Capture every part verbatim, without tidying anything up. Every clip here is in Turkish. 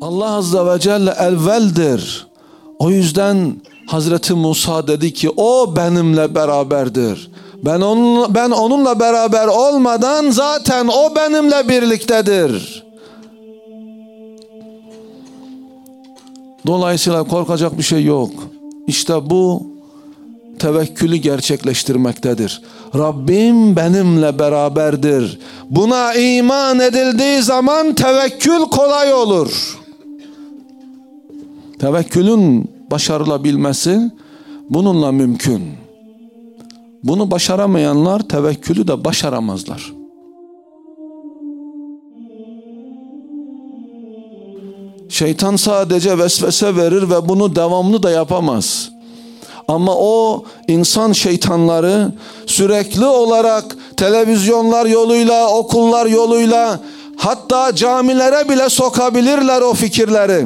Allah Azze ve Celle evveldir. O yüzden Hazreti Musa dedi ki o benimle beraberdir. Ben onunla, ben onunla beraber olmadan zaten o benimle birliktedir. Dolayısıyla korkacak bir şey yok. İşte bu tevekkülü gerçekleştirmektedir. Rabbim benimle beraberdir. Buna iman edildiği zaman tevekkül kolay olur. Tevekkülün başarılabilmesi bununla mümkün. Bunu başaramayanlar tevekkülü de başaramazlar. Şeytan sadece vesvese verir ve bunu devamlı da yapamaz. Ama o insan şeytanları sürekli olarak televizyonlar yoluyla, okullar yoluyla, hatta camilere bile sokabilirler o fikirleri.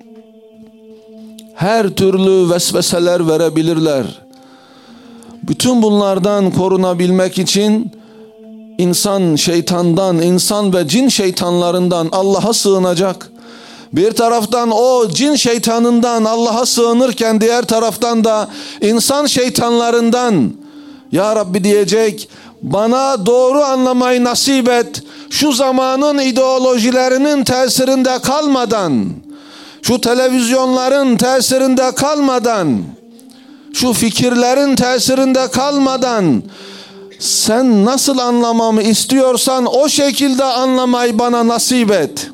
Her türlü vesveseler verebilirler. Bütün bunlardan korunabilmek için insan şeytandan, insan ve cin şeytanlarından Allah'a sığınacak. Bir taraftan o cin şeytanından Allah'a sığınırken diğer taraftan da insan şeytanlarından Ya Rabbi diyecek, bana doğru anlamayı nasip et. Şu zamanın ideolojilerinin tesirinde kalmadan, şu televizyonların tesirinde kalmadan, şu fikirlerin tesirinde kalmadan sen nasıl anlamamı istiyorsan o şekilde anlamayı bana nasip et.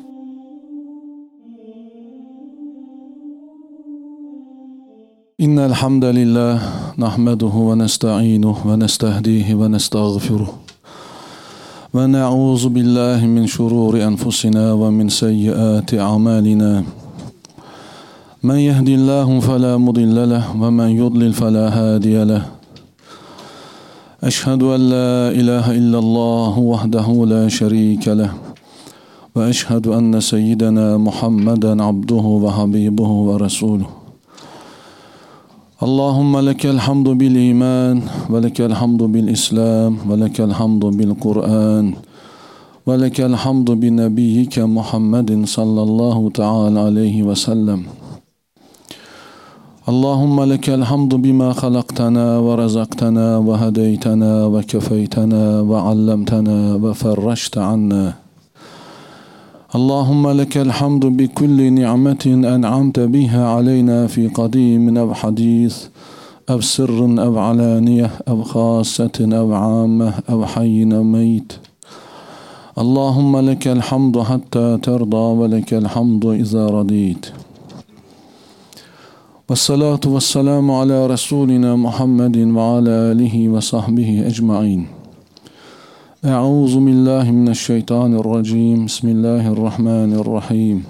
İnnel hamdalillah nahmeduhu ve nestainuhu ve nestehdihi ve nestağfiruh. Ve na'uzu billahi min şururi enfusina ve min seyyiati a'malina. Men yehdillahu fela mudille leh ve men yudlil fela hadiye leh. Eşhedü en la ilahe illallah vahdehu la şerike leh. Ve eşhedü enne seyyidena Muhammeden abduhu ve habibuhu ve resuluhu. Allahümme lekel hamdu bil iman ve lekel hamdu bil islam ve lekel hamdu bil Kur'an ve lekel hamdu bi nebiyyike Muhammedin sallallahu teala aleyhi ve sellem. Allahümme lekel hamdu bima halaktana ve razaktana ve hedeytana ve kefeytana ve allemtana ve ferreşte anna. Allahümme lekel hamdu bi kulli ni'metin en'amte biha aleyna fi kadimin ev hadis, ev sirrin ev alaniyeh, ev khassetin ev ammeh, ev hayyin ev meyt. Allahümme lekel hamdu hatta terda ve lekel hamdu iza radit. Vessalatu vesselamu ala Resulina Muhammedin ve ala alihi ve sahbihi ecma'in. Euzu billahi mineşşeytanirracim. Bismillahirrahmanirrahim.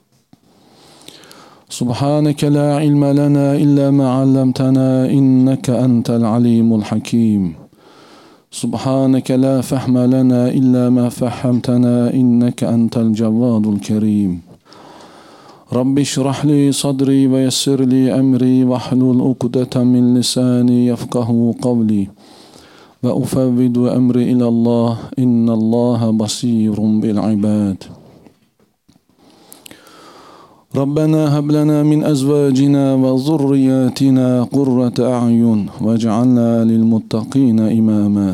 Subhaneke la ilme lena illa ma 'allamtana inneke entel alimul hakim. Subhaneke la fehme lena illa ma fehhemtena inneke entel cevvadul kerim. Rabbi şrah li sadri ve yessir li emri ve hlul ukdeten min lisani yefkahu kavli. Ve ufevvidu emri ilallah innallaha basirun bil ibad. Rabbena heb lena min ezvacina ve zurriyatina qurrate a'yun vec'alna lil muttaqina imama.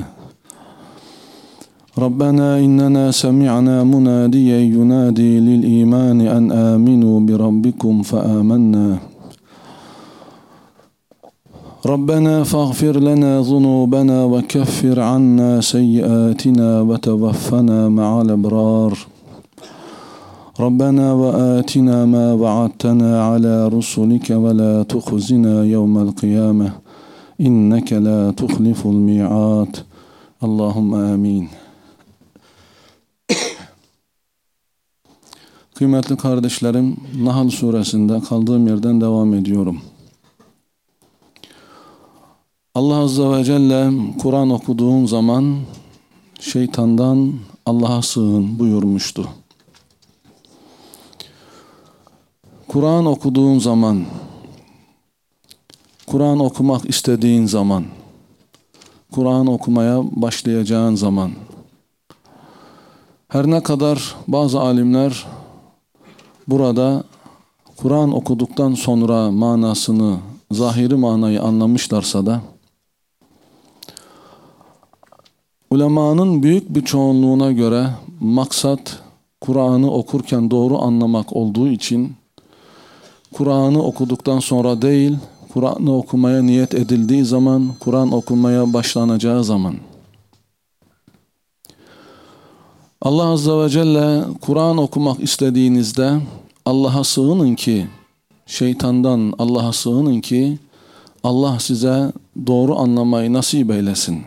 Rabbena innena semi'na munadiyen yunadi lil imani en aminu bi rabbikum fe amanna. ربنا فاغفر لنا ذنوبنا وكفر عنا سيئاتنا وتوفنا مع الأبرار ربنا وآتنا ما وعدتنا على رسلك ولا تخزنا يوم القيامة إنك لا تخلف الميعاد اللهم آمين. Kıymetli kardeşlerim, Nahl suresinde kaldığım yerden devam ediyorum. Allah Azze ve Celle Kur'an okuduğun zaman şeytandan Allah'a sığın buyurmuştu. Kur'an okuduğun zaman, Kur'an okumak istediğin zaman, Kur'an okumaya başlayacağın zaman, her ne kadar bazı alimler burada Kur'an okuduktan sonra manasını, zahiri manayı anlamışlarsa da ulemanın büyük bir çoğunluğuna göre maksat Kur'an'ı okurken doğru anlamak olduğu için Kur'an'ı okuduktan sonra değil, Kur'an'ı okumaya niyet edildiği zaman, Kur'an okumaya başlanacağı zaman. Allah Azze ve Celle Kur'an okumak istediğinizde Allah'a sığının ki, şeytandan Allah'a sığının ki Allah size doğru anlamayı nasip eylesin.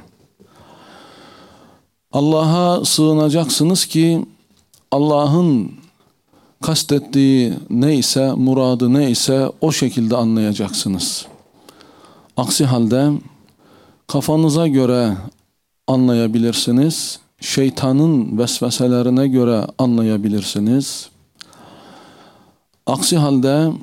Allah'a sığınacaksınız ki Allah'ın kastettiği neyse, muradı neyse o şekilde anlayacaksınız. Aksi halde kafanıza göre anlayabilirsiniz, şeytanın vesveselerine göre anlayabilirsiniz. Aksi halde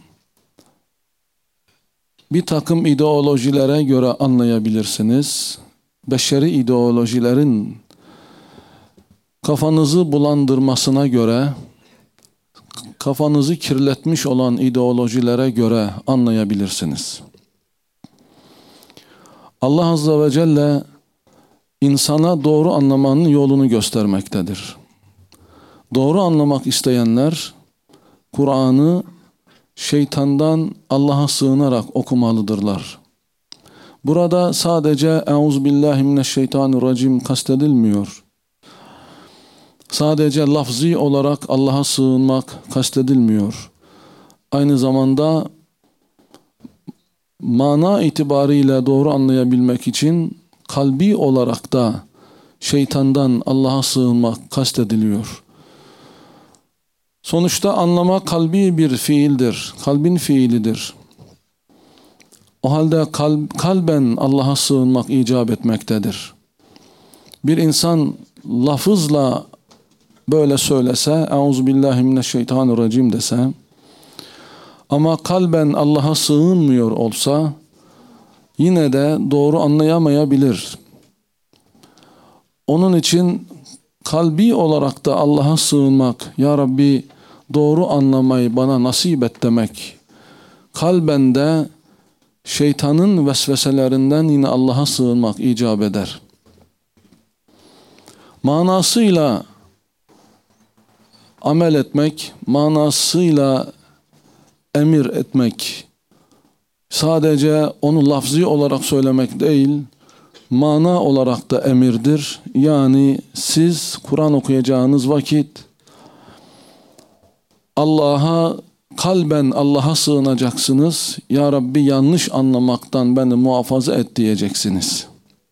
bir takım ideolojilere göre anlayabilirsiniz. Beşeri ideolojilerin kafanızı bulandırmasına göre, kafanızı kirletmiş olan ideolojilere göre anlayabilirsiniz. Allah Azze ve Celle insana doğru anlamanın yolunu göstermektedir. Doğru anlamak isteyenler Kur'an'ı şeytandan Allah'a sığınarak okumalıdırlar. Burada sadece Euzubillahimineşşeytanirracim kastedilmiyor. Sadece lafzi olarak Allah'a sığınmak kastedilmiyor. Aynı zamanda mana itibariyle doğru anlayabilmek için kalbi olarak da şeytandan Allah'a sığınmak kastediliyor. Sonuçta anlama kalbi bir fiildir. Kalbin fiilidir. O halde kalb, kalben Allah'a sığınmak icap etmektedir. Bir insan lafızla böyle söylese, Euzubillahimineşşeytanirracim dese, ama kalben Allah'a sığınmıyor olsa, yine de doğru anlayamayabilir. Onun için kalbi olarak da Allah'a sığınmak, Ya Rabbi doğru anlamayı bana nasip et demek, kalben de şeytanın vesveselerinden yine Allah'a sığınmak icap eder. Manasıyla amel etmek, manasıyla emir etmek, sadece onu lafzi olarak söylemek değil, mana olarak da emirdir. Yani siz Kur'an okuyacağınız vakit Allah'a, kalben Allah'a sığınacaksınız. Ya Rabbi yanlış anlamaktan beni muhafaza et diyeceksiniz.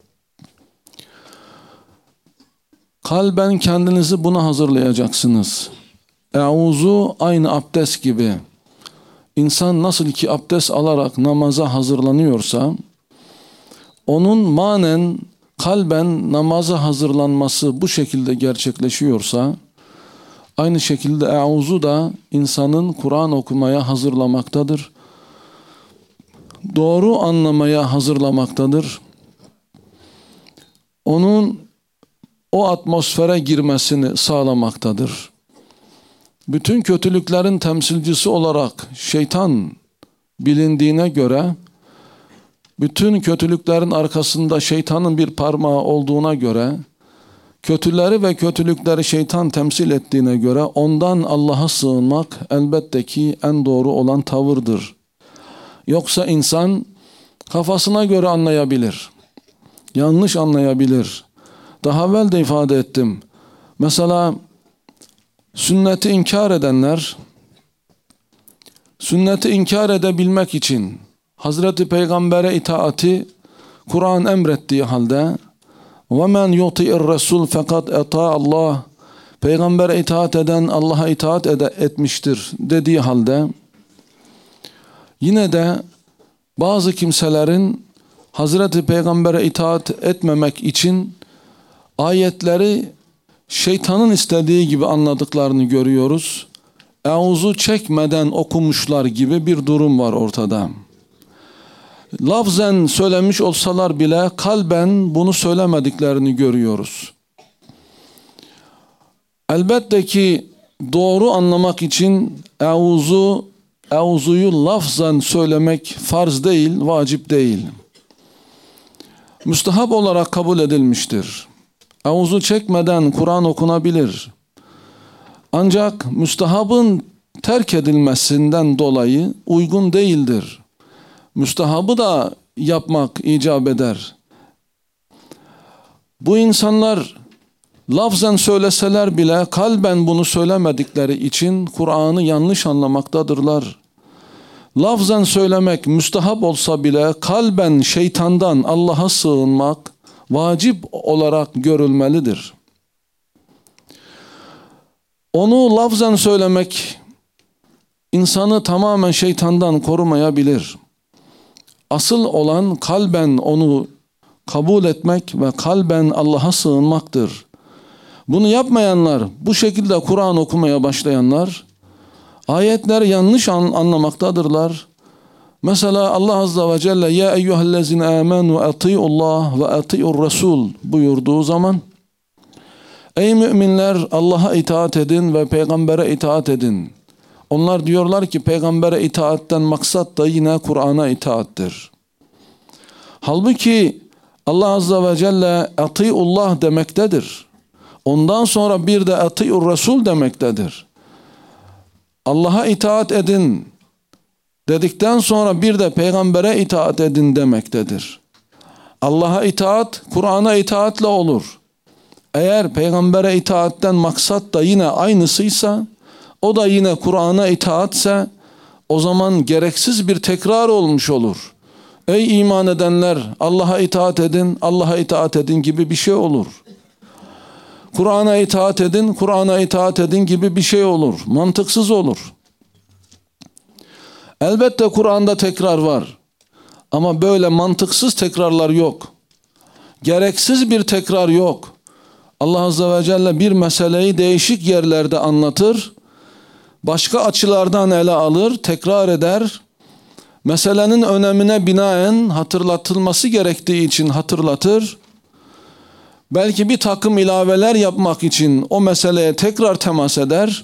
Kalben kendinizi buna hazırlayacaksınız. Euzu aynı abdest gibi. İnsan nasıl ki abdest alarak namaza hazırlanıyorsa, onun manen kalben namaza hazırlanması bu şekilde gerçekleşiyorsa, aynı şekilde Euzu da insanın Kur'an okumaya hazırlamaktadır. Doğru anlamaya hazırlamaktadır. Onun o atmosfere girmesini sağlamaktadır. Bütün kötülüklerin temsilcisi olarak şeytan bilindiğine göre, bütün kötülüklerin arkasında şeytanın bir parmağı olduğuna göre, kötüleri ve kötülükleri şeytan temsil ettiğine göre ondan Allah'a sığınmak elbette ki en doğru olan tavırdır. Yoksa insan kafasına göre anlayabilir, yanlış anlayabilir. Daha evvel de ifade ettim. Mesela sünneti inkar edenler, sünneti inkar edebilmek için Hazreti Peygamber'e itaati Kur'an emrettiği halde وَمَنْ يُطِئِ الرَّسُولِ فَقَدْ اَطَاعَ اللّٰهِ Peygamber'e itaat eden Allah'a itaat ede, etmiştir dediği halde, yine de bazı kimselerin Hazreti Peygamber'e itaat etmemek için ayetleri şeytanın istediği gibi anladıklarını görüyoruz. Euzu çekmeden okumuşlar gibi bir durum var ortada. Lafzen söylemiş olsalar bile kalben bunu söylemediklerini görüyoruz. Elbette ki doğru anlamak için euzu, euzuyu lafzan söylemek farz değil, vacip değil. Müstehap olarak kabul edilmiştir. Euzu çekmeden Kur'an okunabilir. Ancak müstehabın terk edilmesinden dolayı uygun değildir. Müstehabı da yapmak icap eder. Bu insanlar lafzen söyleseler bile kalben bunu söylemedikleri için Kur'an'ı yanlış anlamaktadırlar. Lafzen söylemek müstehap olsa bile kalben şeytandan Allah'a sığınmak vacip olarak görülmelidir. Onu lafzen söylemek insanı tamamen şeytandan korumayabilir. Asıl olan kalben onu kabul etmek ve kalben Allah'a sığınmaktır. Bunu yapmayanlar, bu şekilde Kur'an okumaya başlayanlar, ayetleri yanlış an anlamaktadırlar. Mesela Allah Azze ve Celle ya eyyühellezine amenu ati'ullah ve ati'ur Resul buyurduğu zaman, ey müminler Allah'a itaat edin ve peygambere itaat edin. Onlar diyorlar ki peygambere itaatten maksat da yine Kur'an'a itaattir. Halbuki Allah Azze ve Celle ati'ullah demektedir. Ondan sonra bir de ati'ur Resul demektedir. Allah'a itaat edin dedikten sonra bir de peygambere itaat edin demektedir. Allah'a itaat, Kur'an'a itaatle olur. Eğer peygambere itaatten maksat da yine aynısıysa, o da yine Kur'an'a itaatse, o zaman gereksiz bir tekrar olmuş olur. Ey iman edenler, Allah'a itaat edin, Allah'a itaat edin gibi bir şey olur. Kur'an'a itaat edin, Kur'an'a itaat edin gibi bir şey olur. Mantıksız olur. Elbette Kur'an'da tekrar var. Ama böyle mantıksız tekrarlar yok. Gereksiz bir tekrar yok. Allah Azze ve Celle bir meseleyi değişik yerlerde anlatır. Başka açılardan ele alır, tekrar eder. Meselenin önemine binaen hatırlatılması gerektiği için hatırlatır. Belki bir takım ilaveler yapmak için o meseleye tekrar temas eder.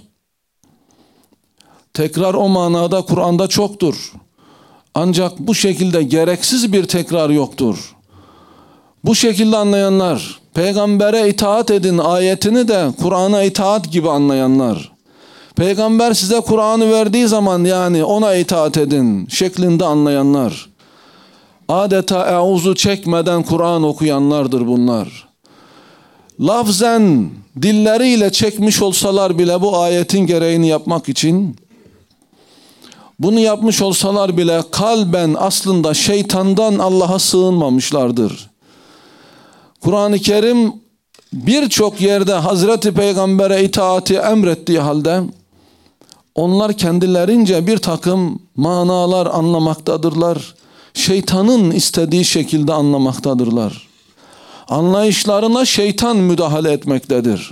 Tekrar o manada Kur'an'da çoktur. Ancak bu şekilde gereksiz bir tekrar yoktur. Bu şekilde anlayanlar, peygambere itaat edin ayetini de Kur'an'a itaat gibi anlayanlar, peygamber size Kur'an'ı verdiği zaman yani ona itaat edin şeklinde anlayanlar, adeta euzu çekmeden Kur'an okuyanlardır bunlar. Lafzen dilleriyle çekmiş olsalar bile bu ayetin gereğini yapmak için, bunu yapmış olsalar bile kalben aslında şeytandan Allah'a sığınmamışlardır. Kur'an-ı Kerim birçok yerde Hazreti Peygamber'e itaati emrettiği halde onlar kendilerince bir takım manalar anlamaktadırlar. Şeytanın istediği şekilde anlamaktadırlar. Anlayışlarına şeytan müdahale etmektedir.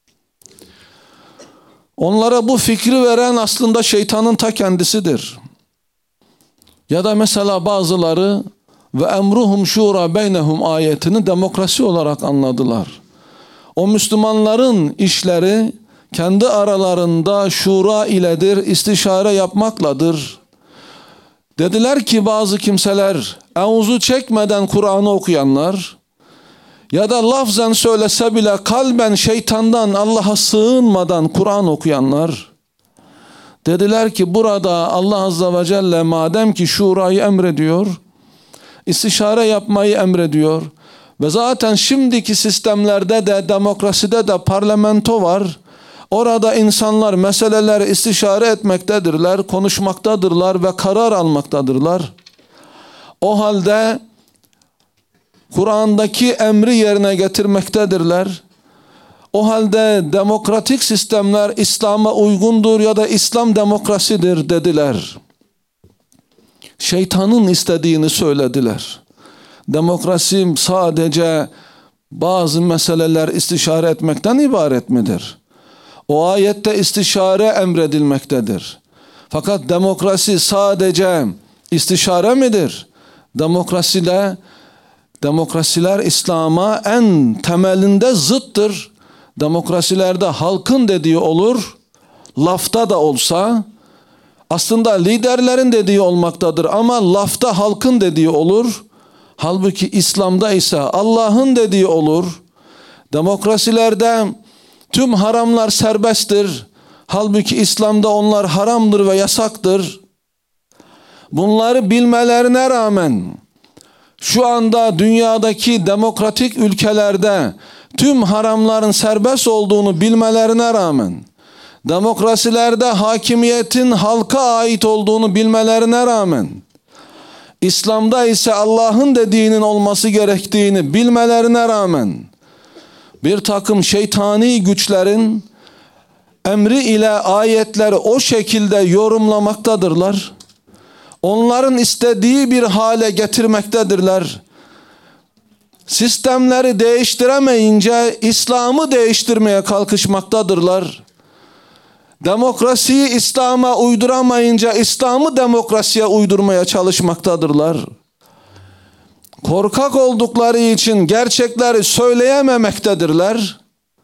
Onlara bu fikri veren aslında şeytanın ta kendisidir. Ya da mesela bazıları ve emruhum şura beynehum ayetini demokrasi olarak anladılar. O Müslümanların işleri kendi aralarında şura iledir, istişare yapmakladır. Dediler ki bazı kimseler, euzu çekmeden Kur'an'ı okuyanlar ya da lafzen söylese bile kalben şeytandan Allah'a sığınmadan Kur'an okuyanlar, dediler ki burada Allah Azze ve Celle madem ki şurayı emrediyor, istişare yapmayı emrediyor ve zaten şimdiki sistemlerde de demokraside de parlamento var. Orada insanlar meseleler istişare etmektedirler, konuşmaktadırlar ve karar almaktadırlar. O halde Kur'an'daki emri yerine getirmektedirler. O halde demokratik sistemler İslam'a uygundur ya da İslam demokrasidir dediler. Şeytanın istediğini söylediler. Demokrasi sadece bazı meseleler istişare etmekten ibaret midir? O ayette istişare emredilmektedir. Fakat demokrasi sadece istişare midir? Demokrasiyle Demokrasiler İslam'a en temelinde zıttır. Demokrasilerde halkın dediği olur. lafta da olsa aslında liderlerin dediği olmaktadır ama lafta halkın dediği olur. Halbuki İslam'da ise Allah'ın dediği olur. Demokrasilerde tüm haramlar serbesttir. Halbuki İslam'da onlar haramdır ve yasaktır. Bunları bilmelerine rağmen şu anda dünyadaki demokratik ülkelerde tüm haramların serbest olduğunu bilmelerine rağmen, demokrasilerde hakimiyetin halka ait olduğunu bilmelerine rağmen, İslam'da ise Allah'ın dediğinin olması gerektiğini bilmelerine rağmen, bir takım şeytani güçlerin emri ile ayetleri o şekilde yorumlamaktadırlar. Onların istediği bir hale getirmektedirler. Sistemleri değiştiremeyince İslam'ı değiştirmeye kalkışmaktadırlar. Demokrasiyi İslam'a uyduramayınca İslam'ı demokrasiye uydurmaya çalışmaktadırlar. Korkak oldukları için gerçekleri söyleyememektedirler.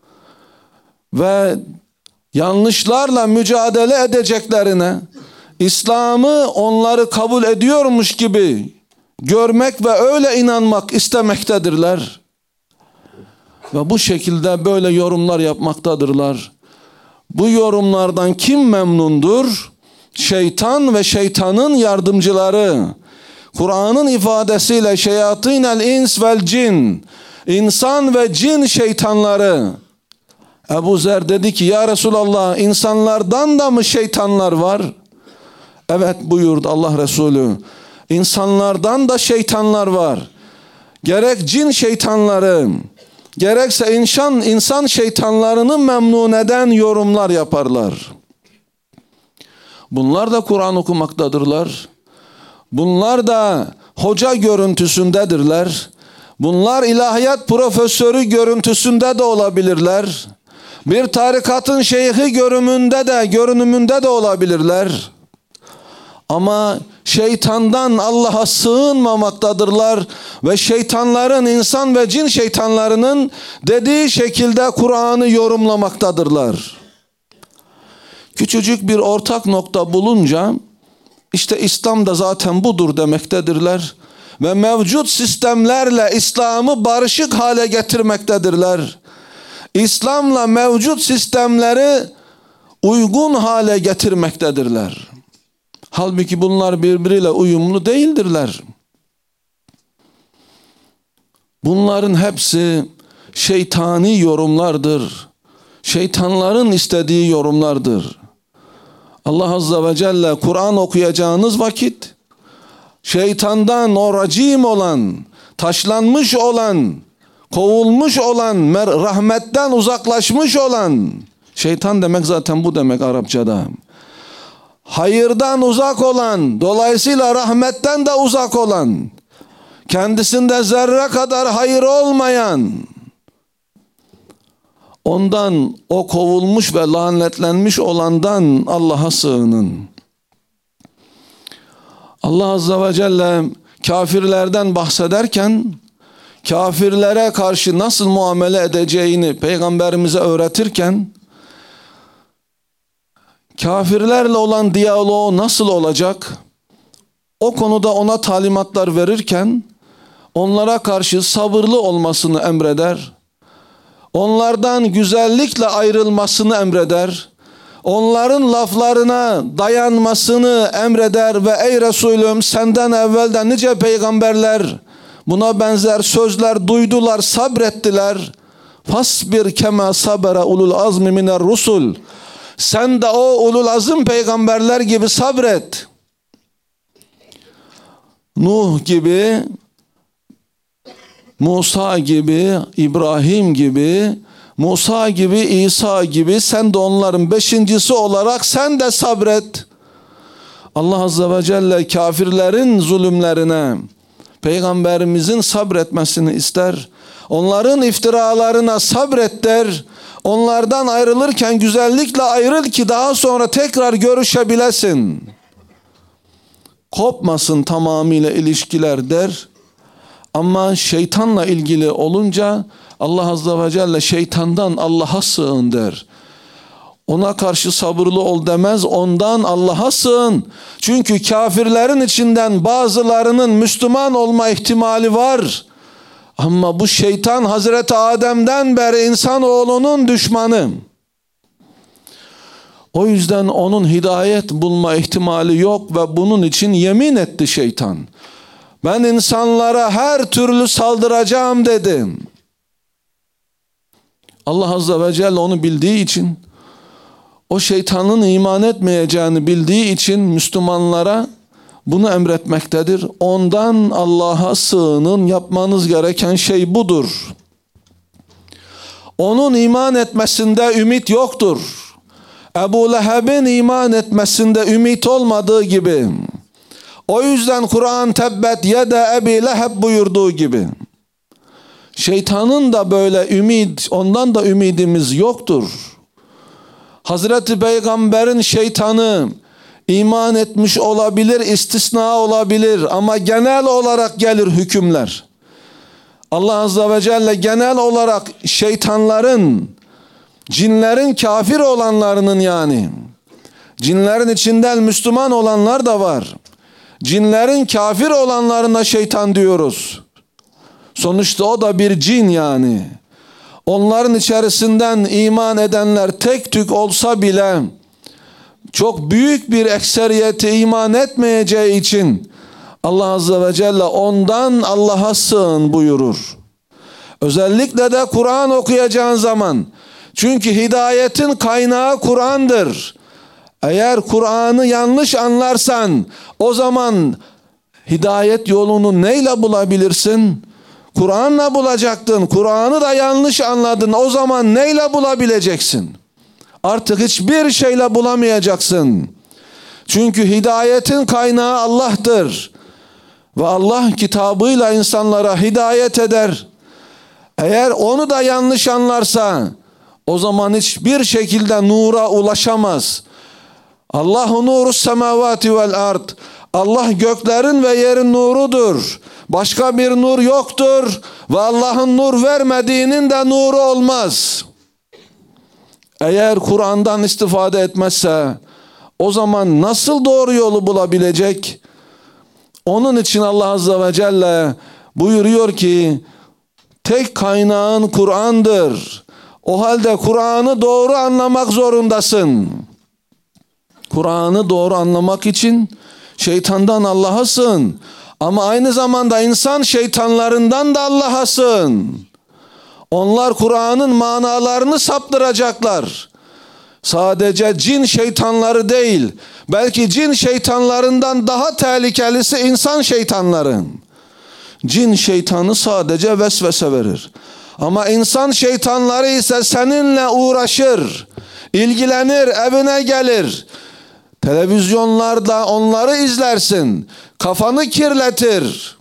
Ve yanlışlarla mücadele edeceklerine, İslam'ı onları kabul ediyormuş gibi görmek ve öyle inanmak istemektedirler. Ve bu şekilde böyle yorumlar yapmaktadırlar. Bu yorumlardan kim memnundur? Şeytan ve şeytanın yardımcıları. Kur'an'ın ifadesiyle şeyatinel ins vel cin. İnsan ve cin şeytanları. Ebu Zer dedi ki ya Resulallah insanlardan da mı şeytanlar var? Evet buyurdu Allah Resulü. İnsanlardan da şeytanlar var. Gerek cin şeytanları, gerekse insan, insan şeytanlarını memnun eden yorumlar yaparlar. Bunlar da Kur'an okumaktadırlar. Bunlar da hoca görüntüsündedirler. Bunlar ilahiyat profesörü görüntüsünde de olabilirler. Bir tarikatın şeyhi görünümünde de, görünümünde de olabilirler. Ama şeytandan Allah'a sığınmamaktadırlar ve şeytanların, insan ve cin şeytanlarının dediği şekilde Kur'an'ı yorumlamaktadırlar. Küçücük bir ortak nokta bulunca işte İslam da zaten budur demektedirler ve mevcut sistemlerle İslam'ı barışık hale getirmektedirler. İslam'la mevcut sistemleri uygun hale getirmektedirler. Halbuki bunlar birbiriyle uyumlu değildirler. Bunların hepsi şeytani yorumlardır. Şeytanların istediği yorumlardır. Allah Azze ve Celle Kur'an okuyacağınız vakit şeytandan o racim olan, taşlanmış olan, kovulmuş olan, rahmetten uzaklaşmış olan, şeytan demek zaten bu demek Arapçada. Hayırdan uzak olan, dolayısıyla rahmetten de uzak olan, kendisinde zerre kadar hayır olmayan, ondan, o kovulmuş ve lanetlenmiş olandan Allah'a sığının. Allah Azze ve Celle kafirlerden bahsederken, kafirlere karşı nasıl muamele edeceğini Peygamberimize öğretirken, kafirlerle olan diyaloğu nasıl olacak? O konuda ona talimatlar verirken, onlara karşı sabırlı olmasını emreder. Onlardan güzellikle ayrılmasını emreder. Onların laflarına dayanmasını emreder ve ey Resulüm senden evvelden nice peygamberler buna benzer sözler duydular, sabrettiler. Fasbir kema sabera ulul azmi miner rusul. Sen de o ulul azim peygamberler gibi sabret. Nuh gibi, Musa gibi, İbrahim gibi, Musa gibi, İsa gibi sen de onların beşincisi olarak sen de sabret. Allah Azze ve Celle kafirlerin zulümlerine Peygamberimizin sabretmesini ister. Onların iftiralarına sabret der. Onlardan ayrılırken güzellikle ayrıl ki daha sonra tekrar görüşebilesin. Kopmasın tamamıyla ilişkiler der. Ama şeytanla ilgili olunca Allah Azze ve Celle şeytandan Allah'a sığın der. Ona karşı sabırlı ol demez, ondan Allah'a sığın. Çünkü kafirlerin içinden bazılarının Müslüman olma ihtimali var. Ama bu şeytan Hazreti Adem'den beri insanoğlunun düşmanı. O yüzden onun hidayet bulma ihtimali yok ve bunun için yemin etti şeytan. Ben insanlara her türlü saldıracağım dedim. Allah Azze ve Celle onu bildiği için, o şeytanın iman etmeyeceğini bildiği için Müslümanlara bunu emretmektedir. Ondan Allah'a sığının, yapmanız gereken şey budur. Onun iman etmesinde ümit yoktur. Ebu Leheb'in iman etmesinde ümit olmadığı gibi. O yüzden Kur'an tebbet yede Ebi Leheb buyurduğu gibi. Şeytanın da böyle ümit, ondan da ümidimiz yoktur. Hazreti Peygamber'in şeytanı iman etmiş olabilir, istisna olabilir ama genel olarak gelir hükümler. Allah Azze ve Celle genel olarak şeytanların, cinlerin kafir olanlarının, yani cinlerin içinden Müslüman olanlar da var. Cinlerin kafir olanlarına şeytan diyoruz. Sonuçta o da bir cin yani. Onların içerisinden iman edenler tek tük olsa bile çok büyük bir ekseriyeti iman etmeyeceği için Allah Azze ve Celle ondan Allah'a sığın buyurur. Özellikle de Kur'an okuyacağın zaman, çünkü hidayetin kaynağı Kur'an'dır. Eğer Kur'an'ı yanlış anlarsan o zaman hidayet yolunu neyle bulabilirsin? Kur'an'la bulacaktın. Kur'an'ı da yanlış anladın. O zaman neyle bulabileceksin? Artık hiçbir şeyle bulamayacaksın. Çünkü hidayetin kaynağı Allah'tır. Ve Allah kitabıyla insanlara hidayet eder. Eğer onu da yanlış anlarsa o zaman hiçbir şekilde nura ulaşamaz. Allahu nuru semavati vel ard. Allah göklerin ve yerin nurudur. Başka bir nur yoktur ve Allah'ın nur vermediğinin de nuru olmaz. Eğer Kur'an'dan istifade etmezse o zaman nasıl doğru yolu bulabilecek? Onun için Allah Azze ve Celle buyuruyor ki tek kaynağın Kur'an'dır. O halde Kur'an'ı doğru anlamak zorundasın. Kur'an'ı doğru anlamak için şeytandan Allah'a sığın. Ama aynı zamanda insan şeytanlarından da Allah'a sığın. Onlar Kur'an'ın manalarını saptıracaklar. Sadece cin şeytanları değil, belki cin şeytanlarından daha tehlikelisi insan şeytanları. Cin şeytanı sadece vesvese verir. Ama insan şeytanları ise seninle uğraşır, ilgilenir, evine gelir. Televizyonlarda onları izlersin, kafanı kirletir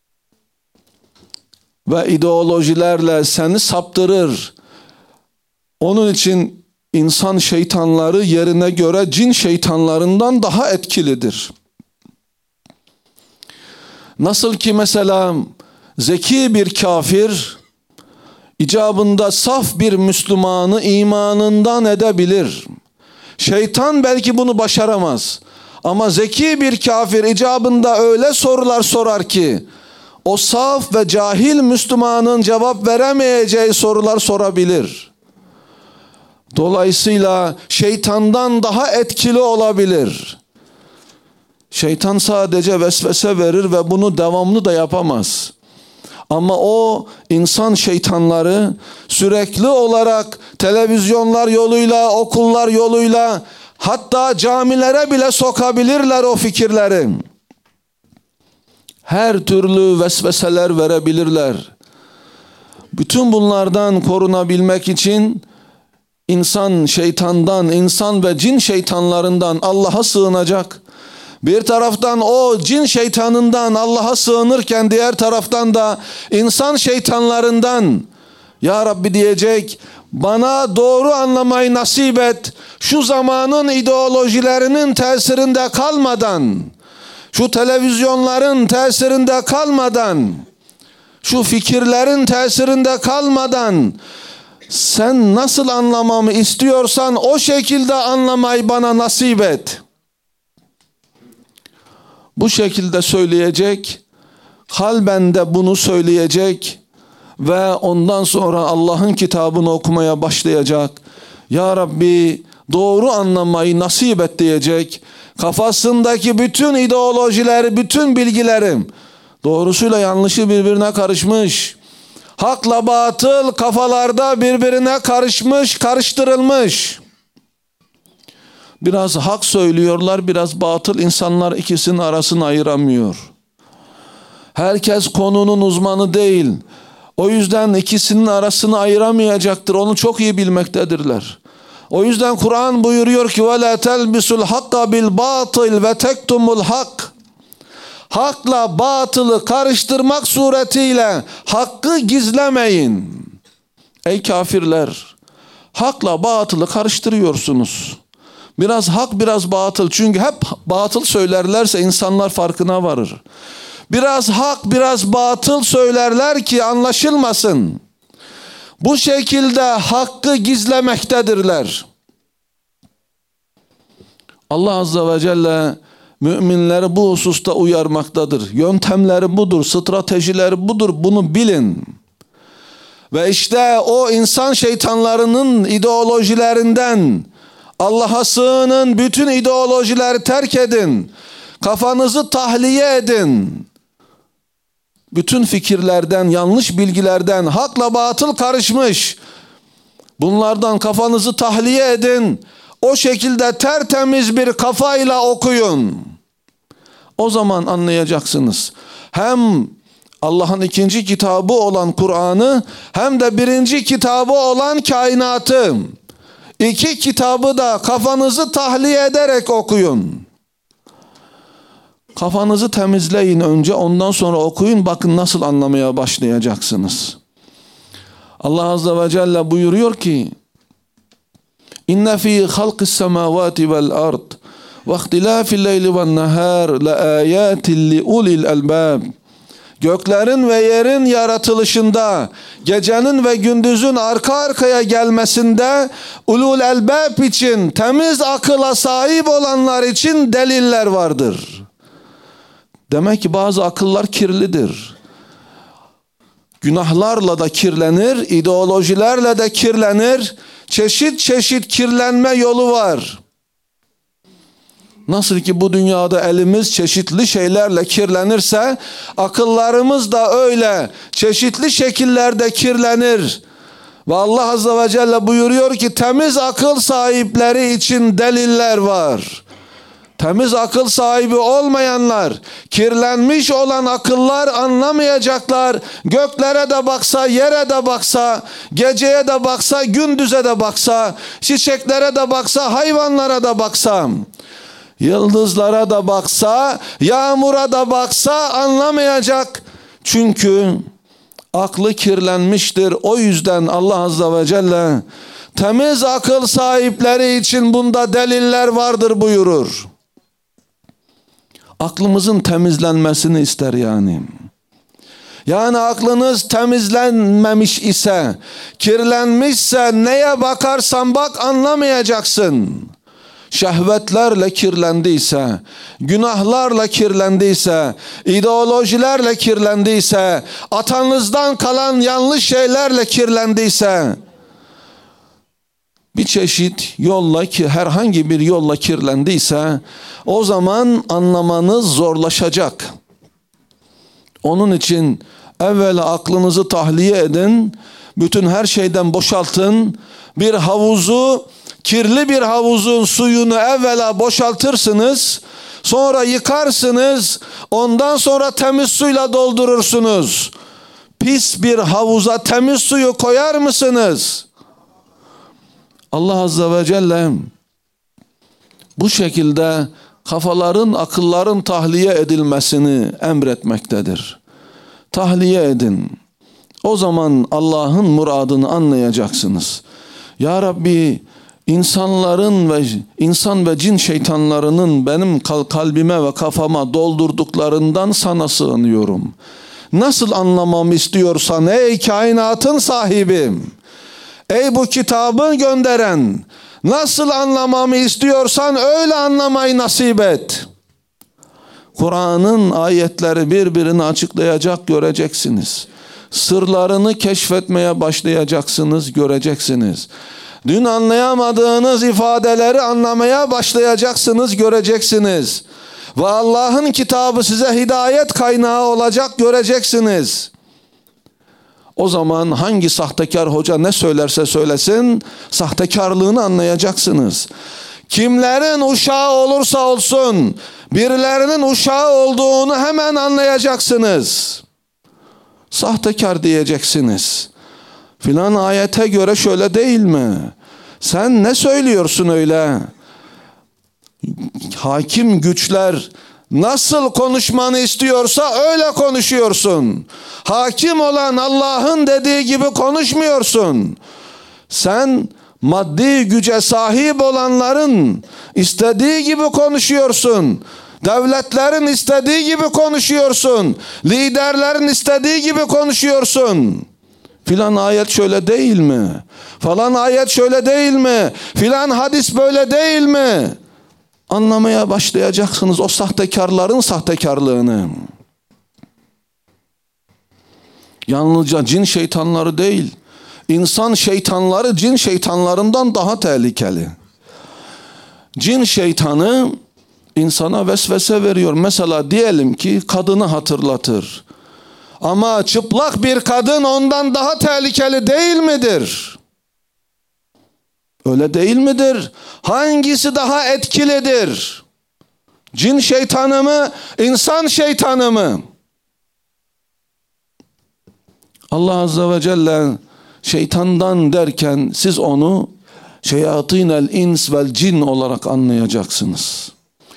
ve ideolojilerle seni saptırır. Onun için insan şeytanları yerine göre cin şeytanlarından daha etkilidir. Nasıl ki mesela zeki bir kafir icabında saf bir Müslümanı imanından edebilir. Şeytan belki bunu başaramaz. Ama zeki bir kafir icabında öyle sorular sorar ki o saf ve cahil Müslümanın cevap veremeyeceği sorular sorabilir. Dolayısıyla şeytandan daha etkili olabilir. Şeytan sadece vesvese verir ve bunu devamlı da yapamaz. Ama o insan şeytanları sürekli olarak televizyonlar yoluyla, okullar yoluyla, hatta camilere bile sokabilirler o fikirleri. Her türlü vesveseler verebilirler. Bütün bunlardan korunabilmek için insan şeytandan, insan ve cin şeytanlarından Allah'a sığınacak. Bir taraftan o cin şeytanından Allah'a sığınırken diğer taraftan da insan şeytanlarından Ya Rabbi diyecek, bana doğru anlamayı nasip et. Şu zamanın ideolojilerinin tesirinde kalmadan, şu televizyonların tesirinde kalmadan, şu fikirlerin tesirinde kalmadan sen nasıl anlamamı istiyorsan o şekilde anlamayı bana nasip et. Bu şekilde söyleyecek, kalben de bunu söyleyecek ve ondan sonra Allah'ın kitabını okumaya başlayacak. Ya Rabbi doğru anlamayı nasip et diyecek. Kafasındaki bütün ideolojileri, bütün bilgilerim doğrusuyla yanlışı birbirine karışmış. Hakla batıl kafalarda birbirine karışmış, karıştırılmış. Biraz hak söylüyorlar, biraz batıl. İnsanlar ikisinin arasını ayıramıyor. Herkes konunun uzmanı değil. O yüzden ikisinin arasını ayıramayacaktır. Onu çok iyi bilmektedirler. O yüzden Kur'an buyuruyor ki وَلَا تَلْبِسُ الْحَقَّ بِالْبَاطِلِ وَتَكْتُمُ الْحَقِّ. Hakla batılı karıştırmak suretiyle hakkı gizlemeyin. Ey kafirler, hakla batılı karıştırıyorsunuz. Biraz hak biraz batıl, çünkü hep batıl söylerlerse insanlar farkına varır. Biraz hak biraz batıl söylerler ki anlaşılmasın. Bu şekilde hakkı gizlemektedirler. Allah Azze ve Celle müminleri bu hususta uyarmaktadır. Yöntemleri budur, stratejileri budur, bunu bilin. Ve işte o insan şeytanlarının ideolojilerinden Allah'a sığının, bütün ideolojileri terk edin. Kafanızı tahliye edin. Bütün fikirlerden, yanlış bilgilerden, hakla batıl karışmış. Bunlardan kafanızı tahliye edin. O şekilde tertemiz bir kafayla okuyun. O zaman anlayacaksınız. Hem Allah'ın ikinci kitabı olan Kur'an'ı, hem de birinci kitabı olan kainatı. İki kitabı da kafanızı tahliye ederek okuyun. Kafanızı temizleyin önce, ondan sonra okuyun. Bakın nasıl anlamaya başlayacaksınız. Allah Azze ve Celle buyuruyor ki İnne fî halqis semâvâti vel ard ve ihtilâfil leyli ven nehâr le âyâtin li ulil elbâb. Göklerin ve yerin yaratılışında, gecenin ve gündüzün arka arkaya gelmesinde ulul elbâb için, temiz akıla sahip olanlar için deliller vardır. Demek ki bazı akıllar kirlidir. Günahlarla da kirlenir, ideolojilerle de kirlenir. Çeşit çeşit kirlenme yolu var. Nasıl ki bu dünyada elimiz çeşitli şeylerle kirlenirse, akıllarımız da öyle çeşitli şekillerde kirlenir. Ve Allah Azze ve Celle buyuruyor ki temiz akıl sahipleri için deliller var. Temiz akıl sahibi olmayanlar, kirlenmiş olan akıllar anlamayacaklar. Göklere de baksa, yere de baksa, geceye de baksa, gündüze de baksa, çiçeklere de baksa, hayvanlara da baksa, yıldızlara da baksa, yağmura da baksa anlamayacak. Çünkü aklı kirlenmiştir. O yüzden Allah Azze ve Celle temiz akıl sahipleri için bunda deliller vardır buyurur. Aklımızın temizlenmesini ister yani. Yani aklınız temizlenmemiş ise, kirlenmişse neye bakarsan bak anlamayacaksın. Şehvetlerle kirlendiyse, günahlarla kirlendiyse, ideolojilerle kirlendiyse, atanızdan kalan yanlış şeylerle kirlendiyse, bir çeşit yolla ki herhangi bir yolla kirlendiyse, o zaman anlamanız zorlaşacak. Onun için evvela aklınızı tahliye edin, bütün her şeyden boşaltın. Bir havuzu, kirli bir havuzun suyunu evvela boşaltırsınız, sonra yıkarsınız, ondan sonra temiz suyla doldurursunuz. Pis bir havuza temiz suyu koyar mısınız? Allah Azze ve Celle bu şekilde kafaların, akılların tahliye edilmesini emretmektedir. Tahliye edin. O zaman Allah'ın muradını anlayacaksınız. Ya Rabbi, insanların ve insan ve cin şeytanlarının benim kalbime ve kafama doldurduklarından sana sığınıyorum. Nasıl anlamamı istiyorsan ey kainatın sahibim, Ey bu kitabı gönderen, nasıl anlamamı istiyorsan öyle anlamayı nasip et. Kur'an'ın ayetleri birbirini açıklayacak, göreceksiniz. Sırlarını keşfetmeye başlayacaksınız, göreceksiniz. Dün anlayamadığınız ifadeleri anlamaya başlayacaksınız, göreceksiniz. Ve Allah'ın kitabı size hidayet kaynağı olacak, göreceksiniz. O zaman hangi sahtekar hoca ne söylerse söylesin, sahtekarlığını anlayacaksınız. Kimlerin uşağı olursa olsun, birilerinin uşağı olduğunu hemen anlayacaksınız. Sahtekar diyeceksiniz. Filan ayete göre şöyle değil mi? Sen ne söylüyorsun öyle? Hakim güçler nasıl konuşmanı istiyorsa öyle konuşuyorsun. Hakim olan Allah'ın dediği gibi konuşmuyorsun. Sen maddi güce sahip olanların istediği gibi konuşuyorsun. Devletlerin istediği gibi konuşuyorsun. Liderlerin istediği gibi konuşuyorsun. Filan ayet şöyle değil mi? Falan ayet şöyle değil mi? Filan hadis böyle değil mi? Anlamaya başlayacaksınız o sahtekarların sahtekarlığını. Yalnızca cin şeytanları değil, insan şeytanları cin şeytanlarından daha tehlikeli. Cin şeytanı insana vesvese veriyor. Mesela diyelim ki kadını hatırlatır. Ama çıplak bir kadın ondan daha tehlikeli değil midir? Öyle değil midir? Hangisi daha etkilidir? Cin şeytanı mı, insan şeytanı mı? Allah Azze ve Celle şeytandan derken siz onu şeyatînel ins vel cin olarak anlayacaksınız.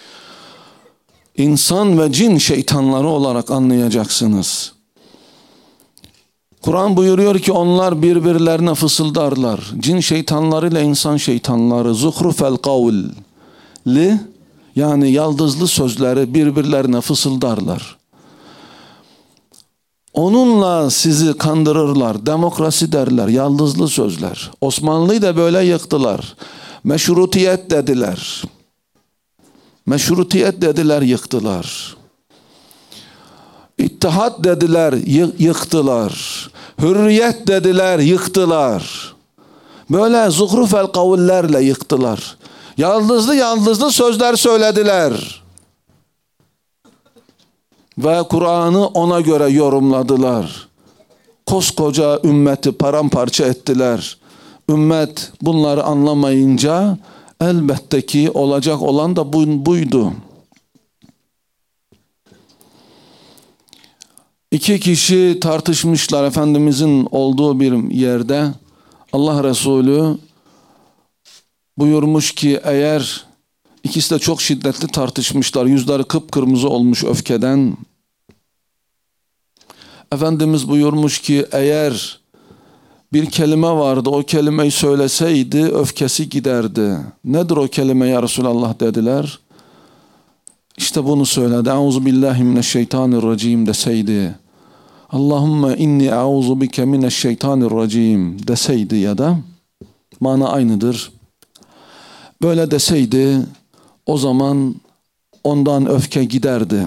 İnsan ve cin şeytanları olarak anlayacaksınız. Kur'an buyuruyor ki onlar birbirlerine fısıldarlar. Cin şeytanları ile insan şeytanları zuhrufel kavli, yani yaldızlı sözleri birbirlerine fısıldarlar. Onunla sizi kandırırlar. Demokrasi derler, yaldızlı sözler. Osmanlı'yı da böyle yıktılar. Meşrutiyet dediler. Meşrutiyet dediler, yıktılar. İttihat dediler, yıktılar. Hürriyet dediler, yıktılar. Böyle zuhrufel kavullerle yıktılar. Yaldızlı yaldızlı sözler söylediler. Ve Kur'an'ı ona göre yorumladılar. Koskoca ümmeti paramparça ettiler. Ümmet bunları anlamayınca elbette ki olacak olan da buydu. İki kişi tartışmışlar Efendimizin olduğu bir yerde. Allah Resulü buyurmuş ki eğer ikisi de çok şiddetli tartışmışlar. Yüzleri kıpkırmızı olmuş öfkeden. Efendimiz buyurmuş ki eğer bir kelime vardı, o kelimeyi söyleseydi öfkesi giderdi. Nedir o kelime ya Resulallah dediler. İşte bunu söyledi. Euzubillahimineşşeytanirracim deseydi. Allahümme inni e'uzu bike mineşşeytanirracim deseydi ya da mana aynıdır. Böyle deseydi o zaman ondan öfke giderdi.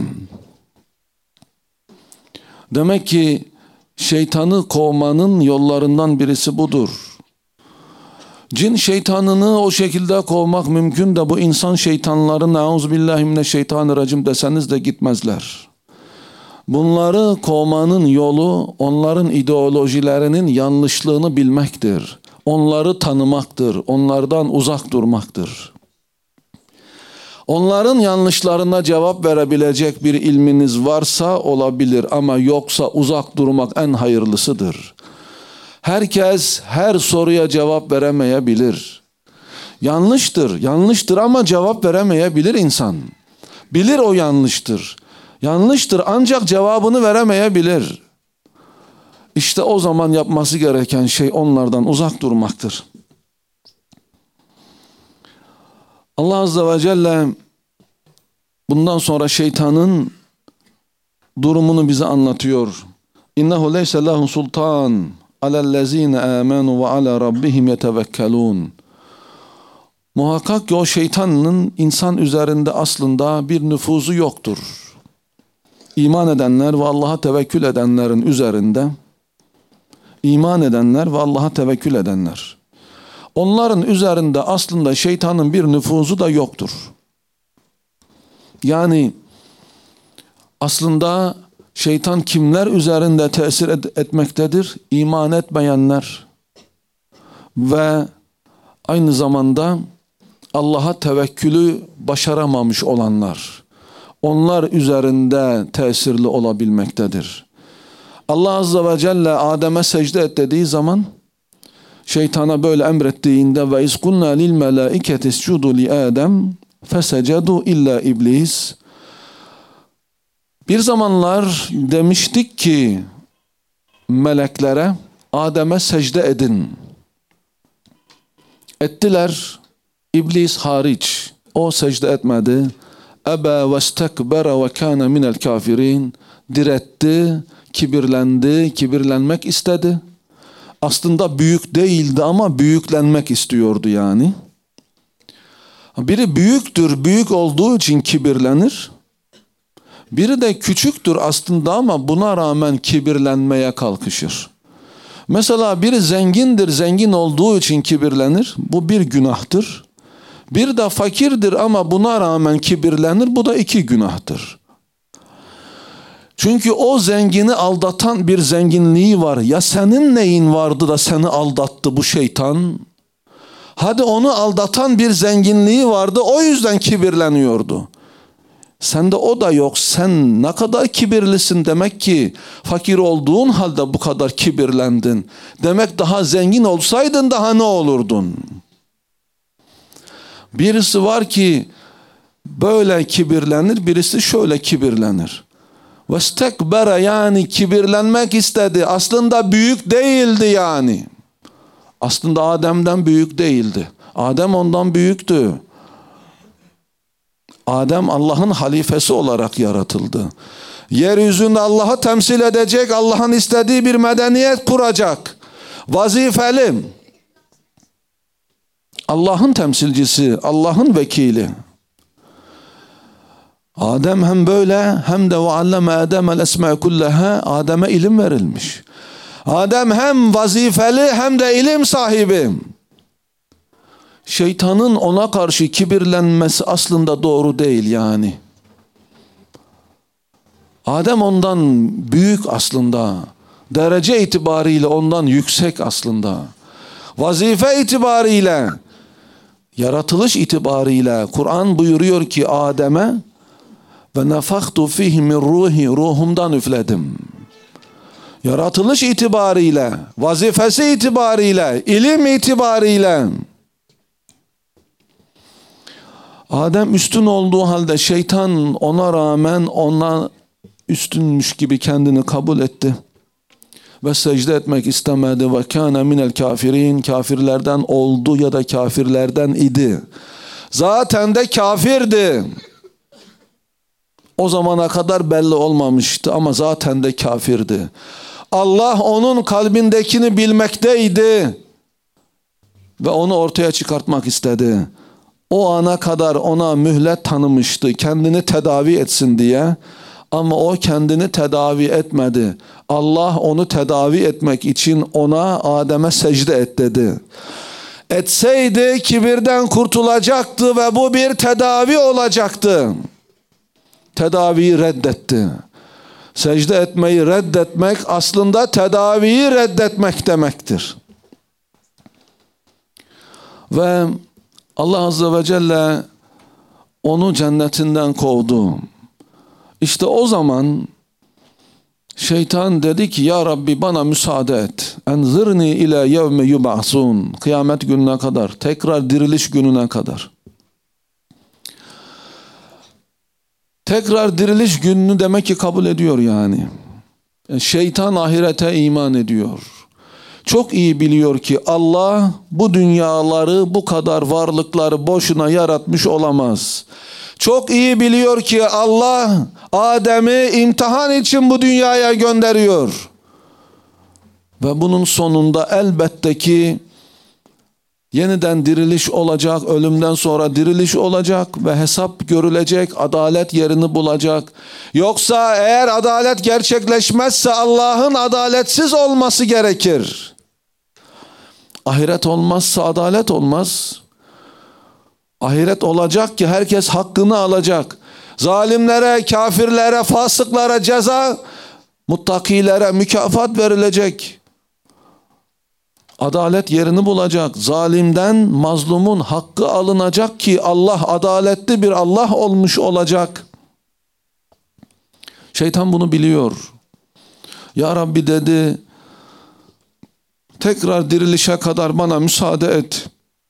Demek ki şeytanı kovmanın yollarından birisi budur. Cin şeytanını o şekilde kovmak mümkün de bu insan şeytanların euzubillahimineşşeytanirracim deseniz de gitmezler. Bunları kovmanın yolu onların ideolojilerinin yanlışlığını bilmektir. Onları tanımaktır. Onlardan uzak durmaktır. Onların yanlışlarına cevap verebilecek bir ilminiz varsa olabilir ama yoksa uzak durmak en hayırlısıdır. Herkes her soruya cevap veremeyebilir. Yanlıştır, yanlıştır ama cevap veremeyebilir insan. Bilir o yanlıştır. Yanlıştır ancak cevabını veremeyebilir. İşte o zaman yapması gereken şey onlardan uzak durmaktır. Allah Azze ve Celle bundan sonra şeytanın durumunu bize anlatıyor. İnnehu leyse lehu sultan alellezine amenu ve ala rabbihim yetevekkelun. Muhakkak ki o şeytanın insan üzerinde aslında bir nüfuzu yoktur. İman edenler ve Allah'a tevekkül edenlerin üzerinde, iman edenler ve Allah'a tevekkül edenler, onların üzerinde aslında şeytanın bir nüfuzu da yoktur. Yani aslında şeytan kimler üzerinde tesir et- etmektedir? İman etmeyenler ve aynı zamanda Allah'a tevekkülü başaramamış olanlar. Onlar üzerinde tesirli olabilmektedir. Allah Azze ve Celle Adem'e secde et dediği zaman, şeytana böyle emrettiğinde ve izkunna lil melaiketi iscudu li Adem fesecedu illa iblis. Bir zamanlar demiştik ki meleklere Adem'e secde edin. Ettiler, iblis hariç. O secde etmedi. Ebe ve istekbere ve kâne minel kafirin. Diretti, kibirlendi, kibirlenmek istedi. Aslında büyük değildi ama büyüklenmek istiyordu yani. Biri büyüktür, büyük olduğu için kibirlenir. Biri de küçüktür aslında ama buna rağmen kibirlenmeye kalkışır. Mesela biri zengindir, zengin olduğu için kibirlenir. Bu bir günahtır. Bir de fakirdir ama buna rağmen kibirlenir. Bu da iki günahtır. Çünkü o zengini aldatan bir zenginliği var. Ya senin neyin vardı da seni aldattı bu şeytan? Hadi onu aldatan bir zenginliği vardı, o yüzden kibirleniyordu. Sende o da yok. Sen ne kadar kibirlisin demek ki, fakir olduğun halde bu kadar kibirlendin. Demek daha zengin olsaydın daha ne olurdun? Birisi var ki böyle kibirlenir, birisi şöyle kibirlenir. Vestekbere, yani kibirlenmek istedi. Aslında büyük değildi yani. Aslında Adem'den büyük değildi. Adem ondan büyüktü. Adem Allah'ın halifesi olarak yaratıldı. Yeryüzünde Allah'ı temsil edecek, Allah'ın istediği bir medeniyet kuracak. Vazifeli. Allah'ın temsilcisi, Allah'ın vekili. Adem hem böyle hem de وَعَلَّمَ آدَمَ الْاَسْمَاءَ كُلَّهَا, Adem'e ilim verilmiş. Adem hem vazifeli hem de ilim sahibi. Şeytanın ona karşı kibirlenmesi aslında doğru değil yani. Adem ondan büyük aslında. Derece itibariyle ondan yüksek aslında. Vazife itibariyle, yaratılış itibariyle Kur'an buyuruyor ki Adem'e ve nefaktu fihi min ruhi, ruhumdan üfledim. Yaratılış itibariyle, vazifesi itibariyle, ilim itibariyle Adem üstün olduğu halde şeytan ona rağmen ona üstünmüş gibi kendini kabul etti. Ve secde etmek istemedi. Ve kâne minel kafirin, kafirlerden oldu ya da kafirlerden idi. Zaten de kafirdi. O zamana kadar belli olmamıştı ama zaten de kafirdi. Allah onun kalbindekini bilmekteydi. Ve onu ortaya çıkartmak istedi. O ana kadar ona mühlet tanımıştı kendini tedavi etsin diye. Ama o kendini tedavi etmedi. Allah onu tedavi etmek için ona Adem'e secde et dedi. Etseydi kibirden kurtulacaktı ve bu bir tedavi olacaktı. Tedaviyi reddetti. Secde etmeyi reddetmek aslında tedaviyi reddetmek demektir. Ve Allah Azze ve Celle onu cennetinden kovdu. İşte o zaman şeytan dedi ki ya Rabbi bana müsaade et. Enzirni ila yevme yub'asun. Kıyamet gününe kadar, tekrar diriliş gününe kadar. Tekrar diriliş gününü demek ki kabul ediyor yani. Şeytan ahirete iman ediyor. Çok iyi biliyor ki Allah bu dünyaları, bu kadar varlıkları boşuna yaratmış olamaz. Çok iyi biliyor ki Allah Adem'i imtihan için bu dünyaya gönderiyor. Ve bunun sonunda elbette ki yeniden diriliş olacak, ölümden sonra diriliş olacak ve hesap görülecek, adalet yerini bulacak. Yoksa eğer adalet gerçekleşmezse Allah'ın adaletsiz olması gerekir. Ahiret olmazsa adalet olmaz. Ahiret olacak ki herkes hakkını alacak. Zalimlere, kafirlere, fasıklara ceza, muttakilere mükafat verilecek. Adalet yerini bulacak. Zalimden mazlumun hakkı alınacak ki Allah adaletli bir Allah olmuş olacak. Şeytan bunu biliyor. Ya Rabbi dedi, tekrar dirilişe kadar bana müsaade et.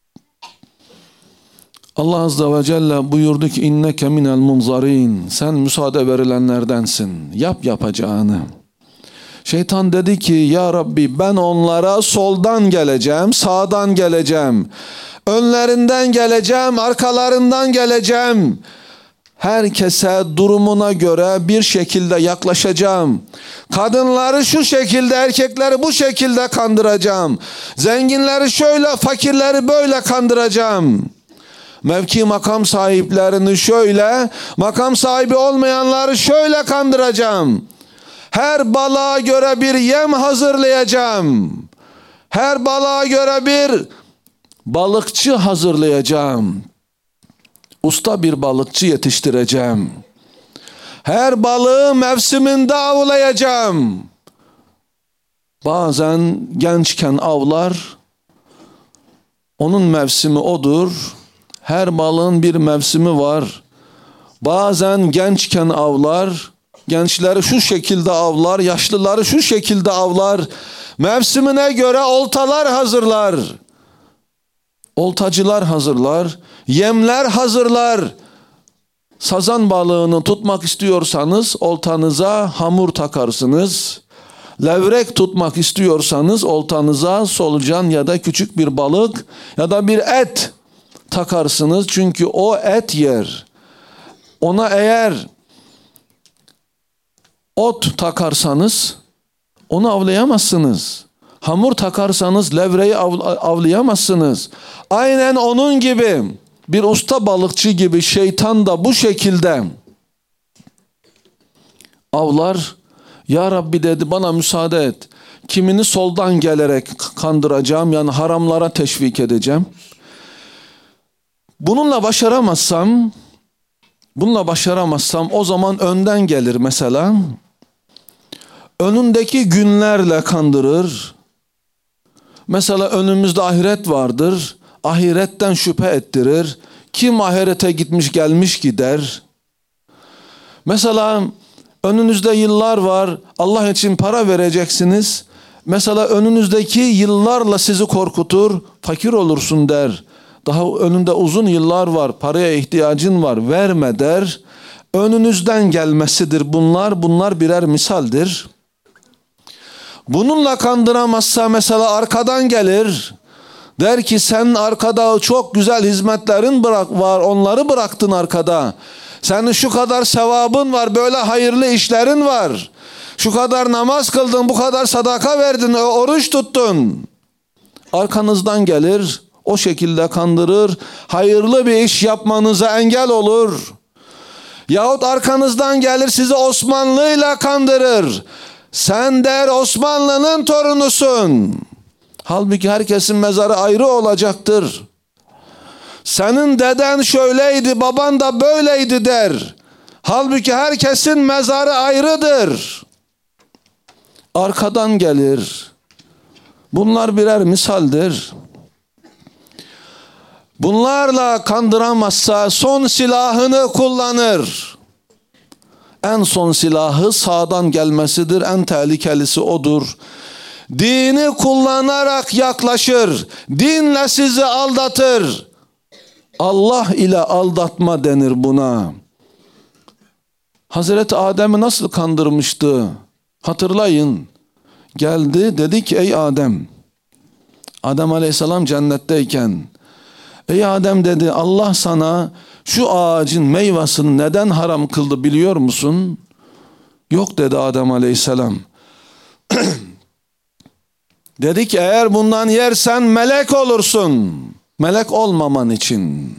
Allah Azze ve Celle buyurdu ki inneke minel munzarin. Sen müsaade verilenlerdensin. Yap yapacağını. Şeytan dedi ki ya Rabbi ben onlara soldan geleceğim, sağdan geleceğim. Önlerinden geleceğim, arkalarından geleceğim. Herkese durumuna göre bir şekilde yaklaşacağım. Kadınları şu şekilde, erkekleri bu şekilde kandıracağım. Zenginleri şöyle, fakirleri böyle kandıracağım. Mevki makam sahiplerini şöyle, makam sahibi olmayanları şöyle kandıracağım. Her balığa göre bir yem hazırlayacağım. Her balığa göre bir balıkçı hazırlayacağım. Usta bir balıkçı yetiştireceğim. Her balığı mevsiminde avlayacağım. Bazen gençken avlar, onun mevsimi odur. Her balığın bir mevsimi var. Bazen gençken avlar, gençleri şu şekilde avlar, yaşlıları şu şekilde avlar. Mevsimine göre oltalar hazırlar. Oltacılar hazırlar, yemler hazırlar. Sazan balığını tutmak istiyorsanız oltanıza hamur takarsınız. Levrek tutmak istiyorsanız oltanıza solucan ya da küçük bir balık ya da bir et takarsınız. Çünkü o et yer. Ona eğer ot takarsanız onu avlayamazsınız. Hamur takarsanız levreyi av, avlayamazsınız. Aynen onun gibi bir usta balıkçı gibi şeytan da bu şekilde avlar. Ya Rabbi dedi bana müsaade et. Kimini soldan gelerek kandıracağım, yani haramlara teşvik edeceğim. Bununla başaramazsam, bununla başaramazsam o zaman önden gelir mesela. Önündeki günlerle kandırır. Mesela önümüzde ahiret vardır. Ahiretten şüphe ettirir. Kim ahirete gitmiş gelmiş gider. Mesela önünüzde yıllar var. Allah için para vereceksiniz. Mesela önünüzdeki yıllarla sizi korkutur. Fakir olursun der. Daha önünde uzun yıllar var. Paraya ihtiyacın var. Verme der. Önünüzden gelmesidir bunlar. Bunlar birer misaldir. Bununla kandıramazsa mesela arkadan gelir. Der ki sen arkada çok güzel hizmetlerin bırak var. Onları bıraktın arkada. Senin şu kadar sevabın var. Böyle hayırlı işlerin var. Şu kadar namaz kıldın. Bu kadar sadaka verdin. Oruç tuttun. Arkanızdan gelir. O şekilde kandırır. Hayırlı bir iş yapmanıza engel olur. Yahut arkanızdan gelir sizi Osmanlı'yla kandırır. Sen der Osmanlı'nın torunusun. Halbuki herkesin mezarı ayrı olacaktır. Senin deden şöyleydi, baban da böyleydi der. Halbuki herkesin mezarı ayrıdır. Arkadan gelir. Bunlar birer misaldir. Bunlarla kandıramazsa son silahını kullanır. En son silahı sağdan gelmesidir. En tehlikelisi odur. Dini kullanarak yaklaşır. Dinle sizi aldatır. Allah ile aldatma denir buna. Hazreti Adem'i nasıl kandırmıştı? Hatırlayın. Geldi dedi ki ey Adem. Adem Aleyhisselam cennetteyken. Ey Adem dedi Allah sana şu ağacın meyvasını neden haram kıldı biliyor musun? Yok dedi Adem Aleyhisselam. Dedi ki eğer bundan yersen melek olursun. Melek olmaman için.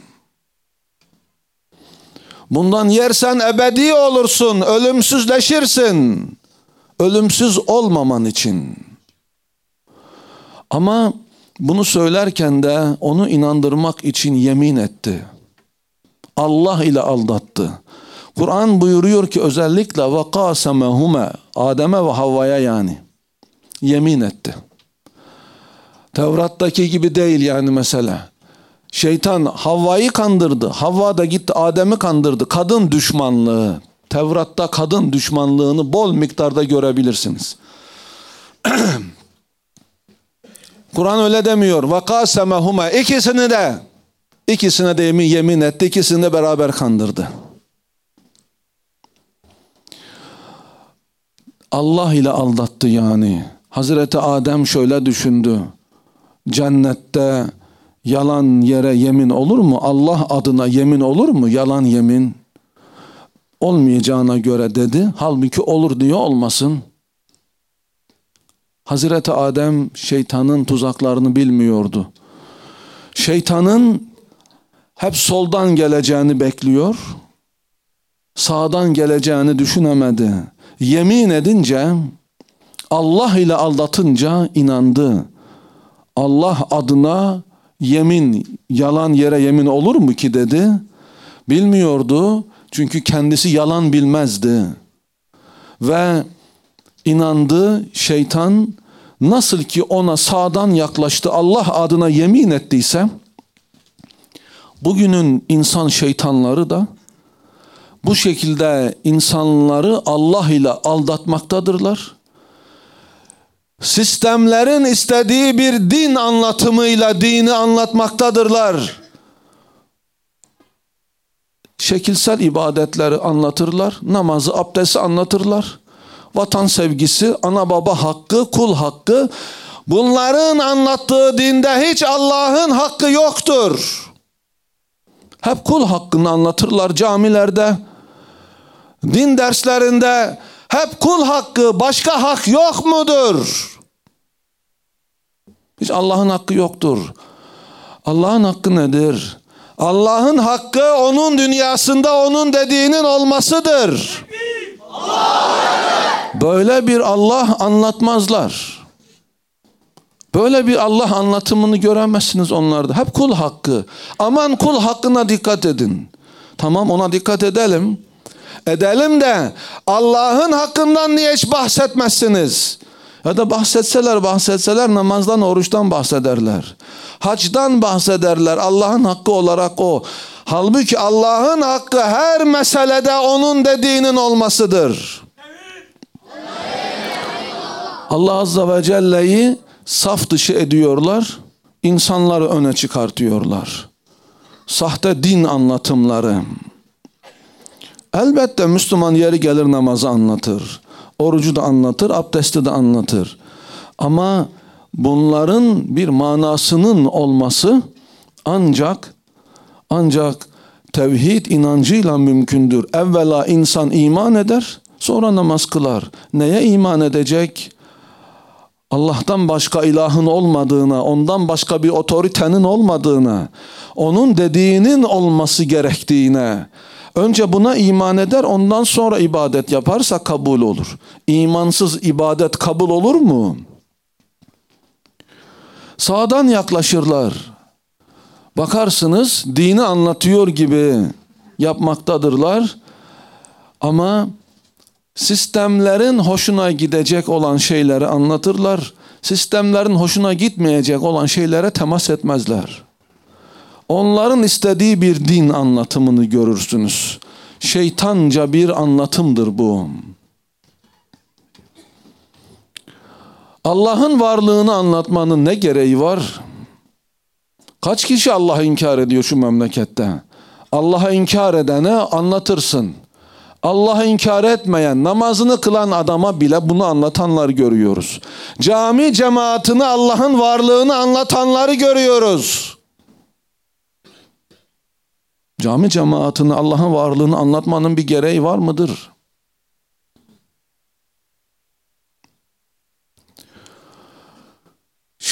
Bundan yersen ebedi olursun, ölümsüzleşirsin. Ölümsüz olmaman için. Ama bunu söylerken de onu inandırmak için yemin etti. Allah ile aldattı. Kur'an buyuruyor ki özellikle وَقَاسَمَهُمَا Adem'e ve Havva'ya yani yemin etti. Tevrat'taki gibi değil yani mesela. Şeytan Havva'yı kandırdı. Havva da gitti Adem'i kandırdı. Kadın düşmanlığı. Tevrat'ta kadın düşmanlığını bol miktarda görebilirsiniz. Kur'an öyle demiyor. وَقَاسَمَهُمَا İkisini de ikisine de yemin, yemin etti. İkisini de beraber kandırdı. Allah ile aldattı yani. Hazreti Adem şöyle düşündü. Cennette yalan yere yemin olur mu? Allah adına yemin olur mu? Yalan yemin olmayacağına göre dedi. Halbuki olur diyor olmasın. Hazreti Adem şeytanın tuzaklarını bilmiyordu. Şeytanın hep soldan geleceğini bekliyor. Sağdan geleceğini düşünemedi. Yemin edince, Allah ile aldatınca inandı. Allah adına yemin, yalan yere yemin olur mu ki dedi. Bilmiyordu çünkü kendisi yalan bilmezdi. Ve inandı. Şeytan nasıl ki ona sağdan yaklaştı, Allah adına yemin ettiyse, bugünün insan şeytanları da bu şekilde insanları Allah ile aldatmaktadırlar. Sistemlerin istediği bir din anlatımıyla dini anlatmaktadırlar. Şekilsel ibadetleri anlatırlar, namazı, abdesti anlatırlar. Vatan sevgisi, ana baba hakkı, kul hakkı. Bunların anlattığı dinde hiç Allah'ın hakkı yoktur. Hep kul hakkını anlatırlar camilerde. Din derslerinde hep kul hakkı, başka hak yok mudur? Hiç Allah'ın hakkı yoktur. Allah'ın hakkı nedir? Allah'ın hakkı onun dünyasında onun dediğinin olmasıdır. Böyle bir Allah anlatmazlar. Böyle bir Allah anlatımını göremezsiniz onlarda. Hep kul hakkı. Aman kul hakkına dikkat edin. Tamam, ona dikkat edelim. Edelim de Allah'ın hakkından niye hiç bahsetmezsiniz? Ya da bahsetseler bahsetseler namazdan, oruçtan bahsederler. Hacdan bahsederler. Allah'ın hakkı olarak o. Halbuki Allah'ın hakkı her meselede onun dediğinin olmasıdır. Allah Azze ve Celle'yi saf dışı ediyorlar. İnsanları öne çıkartıyorlar. Sahte din anlatımları. Elbette Müslüman yeri gelir namazı anlatır. Orucu da anlatır, abdesti de anlatır. Ama bunların bir manasının olması ancak ancak tevhid inancıyla mümkündür. Evvela insan iman eder, sonra namaz kılar. Neye iman edecek? Allah'tan başka ilahın olmadığına, ondan başka bir otoritenin olmadığına, onun dediğinin olması gerektiğine. Önce buna iman eder, ondan sonra ibadet yaparsa kabul olur. İmansız ibadet kabul olur mu? Sağdan yaklaşırlar. Bakarsınız dini anlatıyor gibi yapmaktadırlar. Ama sistemlerin hoşuna gidecek olan şeyleri anlatırlar. Sistemlerin hoşuna gitmeyecek olan şeylere temas etmezler. Onların istediği bir din anlatımını görürsünüz. Şeytanca bir anlatımdır bu. Allah'ın varlığını anlatmanın ne gereği var? Kaç kişi Allah'ı inkar ediyor şu memlekette? Allah'ı inkar edene anlatırsın. Allah'ı inkar etmeyen, namazını kılan adama bile bunu anlatanlar görüyoruz. Cami cemaatine Allah'ın varlığını anlatanları görüyoruz. Cami cemaatine Allah'ın varlığını anlatmanın bir gereği var mıdır?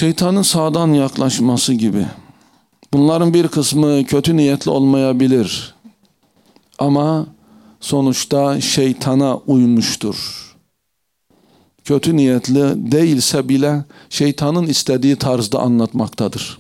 Şeytanın sağdan yaklaşması gibi. Bunların bir kısmı kötü niyetli olmayabilir. Ama sonuçta şeytana uymuştur. Kötü niyetli değilse bile şeytanın istediği tarzda anlatmaktadır.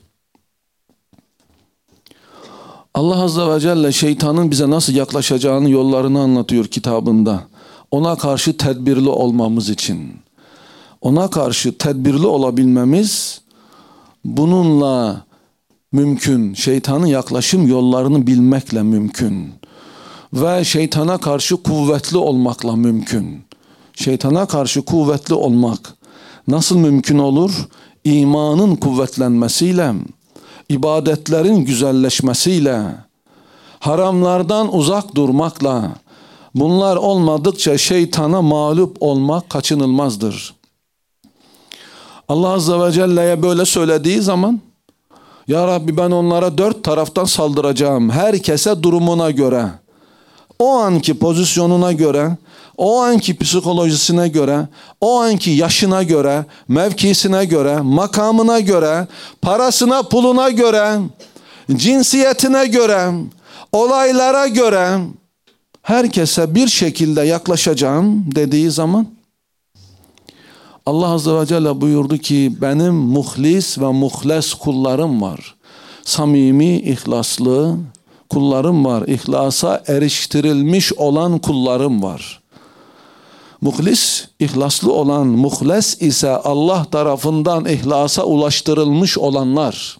Allah Azze ve Celle şeytanın bize nasıl yaklaşacağını, yollarını anlatıyor kitabında. Ona karşı tedbirli olmamız için. Ona karşı tedbirli olabilmemiz bununla mümkün. Şeytanın yaklaşım yollarını bilmekle mümkün. Ve şeytana karşı kuvvetli olmakla mümkün. Şeytana karşı kuvvetli olmak nasıl mümkün olur? İmanın kuvvetlenmesiyle, ibadetlerin güzelleşmesiyle, haramlardan uzak durmakla. Bunlar olmadıkça şeytana mağlup olmak kaçınılmazdır. Allah Azze ve Celle'ye böyle söylediği zaman, Ya Rabbi ben onlara dört taraftan saldıracağım. Herkese durumuna göre, o anki pozisyonuna göre, o anki psikolojisine göre, o anki yaşına göre, mevkisine göre, makamına göre, parasına puluna göre, cinsiyetine göre, olaylara göre herkese bir şekilde yaklaşacağım dediği zaman Allah Azze ve Celle buyurdu ki benim muhlis ve muhles kullarım var. Samimi, ihlaslı kullarım var. İhlasa eriştirilmiş olan kullarım var. Muhlis, ihlaslı olan, muhles ise Allah tarafından ihlasa ulaştırılmış olanlar.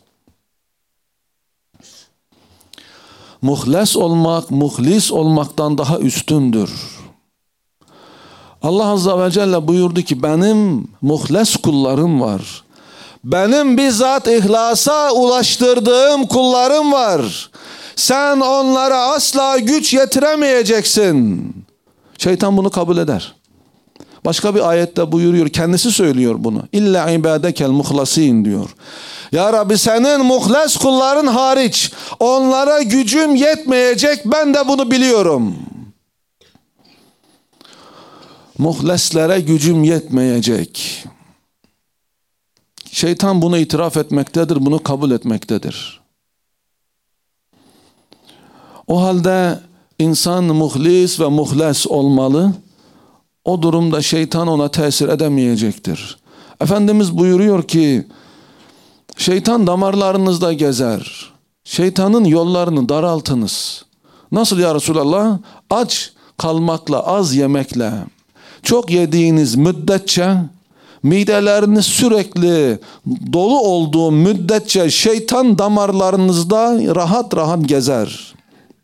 Muhles olmak, muhlis olmaktan daha üstündür. Allah Azze ve Celle buyurdu ki benim muhles kullarım var. Benim bizzat ihlasa ulaştırdığım kullarım var. Sen onlara asla güç yetiremeyeceksin. Şeytan bunu kabul eder. Başka bir ayette buyuruyor, kendisi söylüyor bunu. İlla ibadekel muhlasin diyor. Ya Rabbi senin muhles kulların hariç onlara gücüm yetmeyecek, ben de bunu biliyorum. Muhleslere gücüm yetmeyecek. Şeytan bunu itiraf etmektedir, bunu kabul etmektedir. O halde insan muhlis ve muhles olmalı. O durumda şeytan ona tesir edemeyecektir. Efendimiz buyuruyor ki, şeytan damarlarınızda gezer. Şeytanın yollarını daraltınız. Nasıl ya Resulallah? Aç kalmakla, az yemekle. Çok yediğiniz müddetçe, mideleriniz sürekli dolu olduğu müddetçe şeytan damarlarınızda rahat rahat gezer.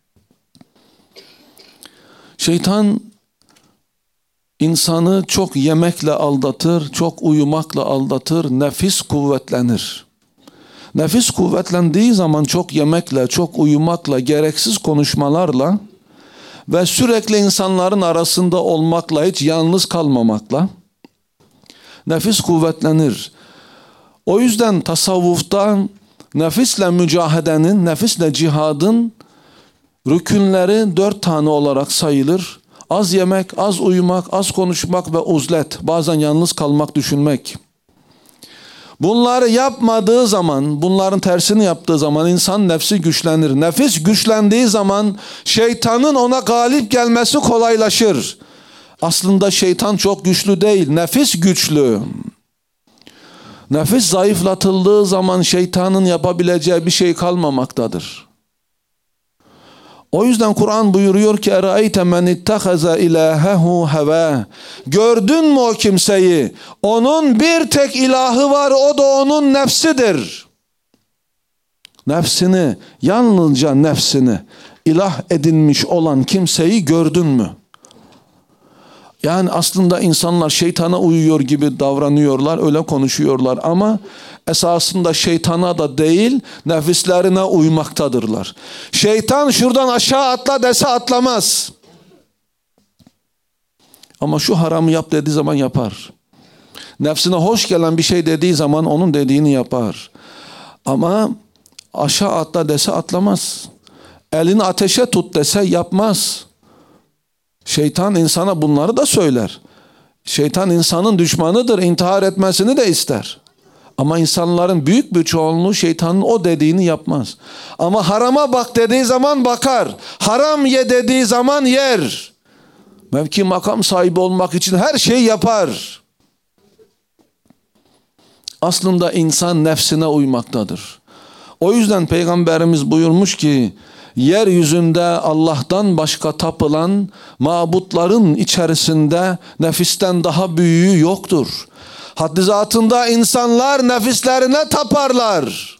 Şeytan insanı çok yemekle aldatır, çok uyumakla aldatır, nefis kuvvetlenir. Nefis kuvvetlendiği zaman çok yemekle, çok uyumakla, gereksiz konuşmalarla ve sürekli insanların arasında olmakla, hiç yalnız kalmamakla nefis kuvvetlenir. O yüzden tasavvufta nefisle mücahedenin, nefisle cihadın rükünleri dört tane olarak sayılır. Az yemek, az uyumak, az konuşmak ve uzlet. Bazen yalnız kalmak, düşünmek. Bunları yapmadığı zaman, bunların tersini yaptığı zaman insan nefsi güçlenir. Nefis güçlendiği zaman şeytanın ona galip gelmesi kolaylaşır. Aslında şeytan çok güçlü değil, nefis güçlü. Nefis zayıflatıldığı zaman şeytanın yapabileceği bir şey kalmamaktadır. O yüzden Kur'an buyuruyor ki اَرَأَيْتَ مَنِ اتَّخَذَ اِلَٰهَهُ هَوَاهُ Gördün mü o kimseyi? Onun bir tek ilahı var, o da onun nefsidir. Nefsini, yalnızca nefsini ilah edinmiş olan kimseyi gördün mü? Yani aslında insanlar şeytana uyuyor gibi davranıyorlar, öyle konuşuyorlar ama esasında şeytana da değil, nefislerine uymaktadırlar. Şeytan şuradan aşağı atla dese atlamaz. Ama şu haramı yap dediği zaman yapar. Nefsine hoş gelen bir şey dediği zaman onun dediğini yapar. Ama aşağı atla dese atlamaz. Elini ateşe tut dese yapmaz. Şeytan insana bunları da söyler. Şeytan insanın düşmanıdır, intihar etmesini de ister. Ama insanların büyük bir çoğunluğu şeytanın o dediğini yapmaz. Ama harama bak dediği zaman bakar. Haram ye dediği zaman yer. Mevki makam sahibi olmak için her şeyi yapar. Aslında insan nefsine uymaktadır. O yüzden Peygamberimiz buyurmuş ki, yeryüzünde Allah'tan başka tapılan mabutların içerisinde nefisten daha büyüğü yoktur. Haddi zatında insanlar nefislerine taparlar.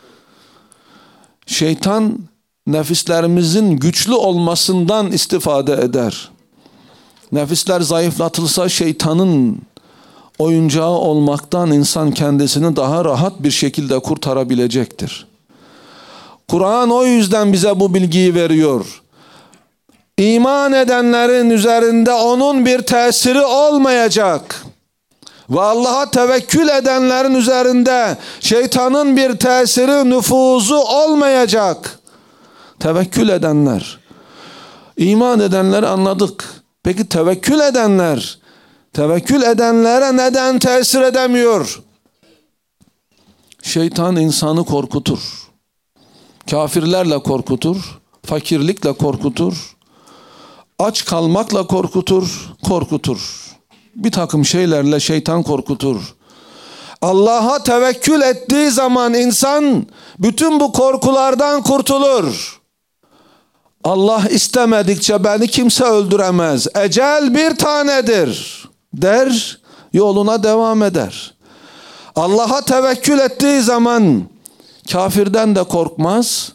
Şeytan nefislerimizin güçlü olmasından istifade eder. Nefisler zayıflatılsa şeytanın oyuncağı olmaktan insan kendisini daha rahat bir şekilde kurtarabilecektir. Kur'an o yüzden bize bu bilgiyi veriyor. İman edenlerin üzerinde onun bir tesiri olmayacak. Ve Allah'a tevekkül edenlerin üzerinde şeytanın bir tesiri, nüfuzu olmayacak. Tevekkül edenler. İman edenleri anladık. Peki tevekkül edenler? Tevekkül edenlere neden tesir edemiyor? Şeytan insanı korkutur. Kafirlerle korkutur. Fakirlikle korkutur. Aç kalmakla korkutur. Korkutur. Bir takım şeylerle şeytan korkutur. Allah'a tevekkül ettiği zaman insan bütün bu korkulardan kurtulur. Allah istemedikçe beni kimse öldüremez. Ecel bir tanedir der, yoluna devam eder. Allah'a tevekkül ettiği zaman kafirden de korkmaz,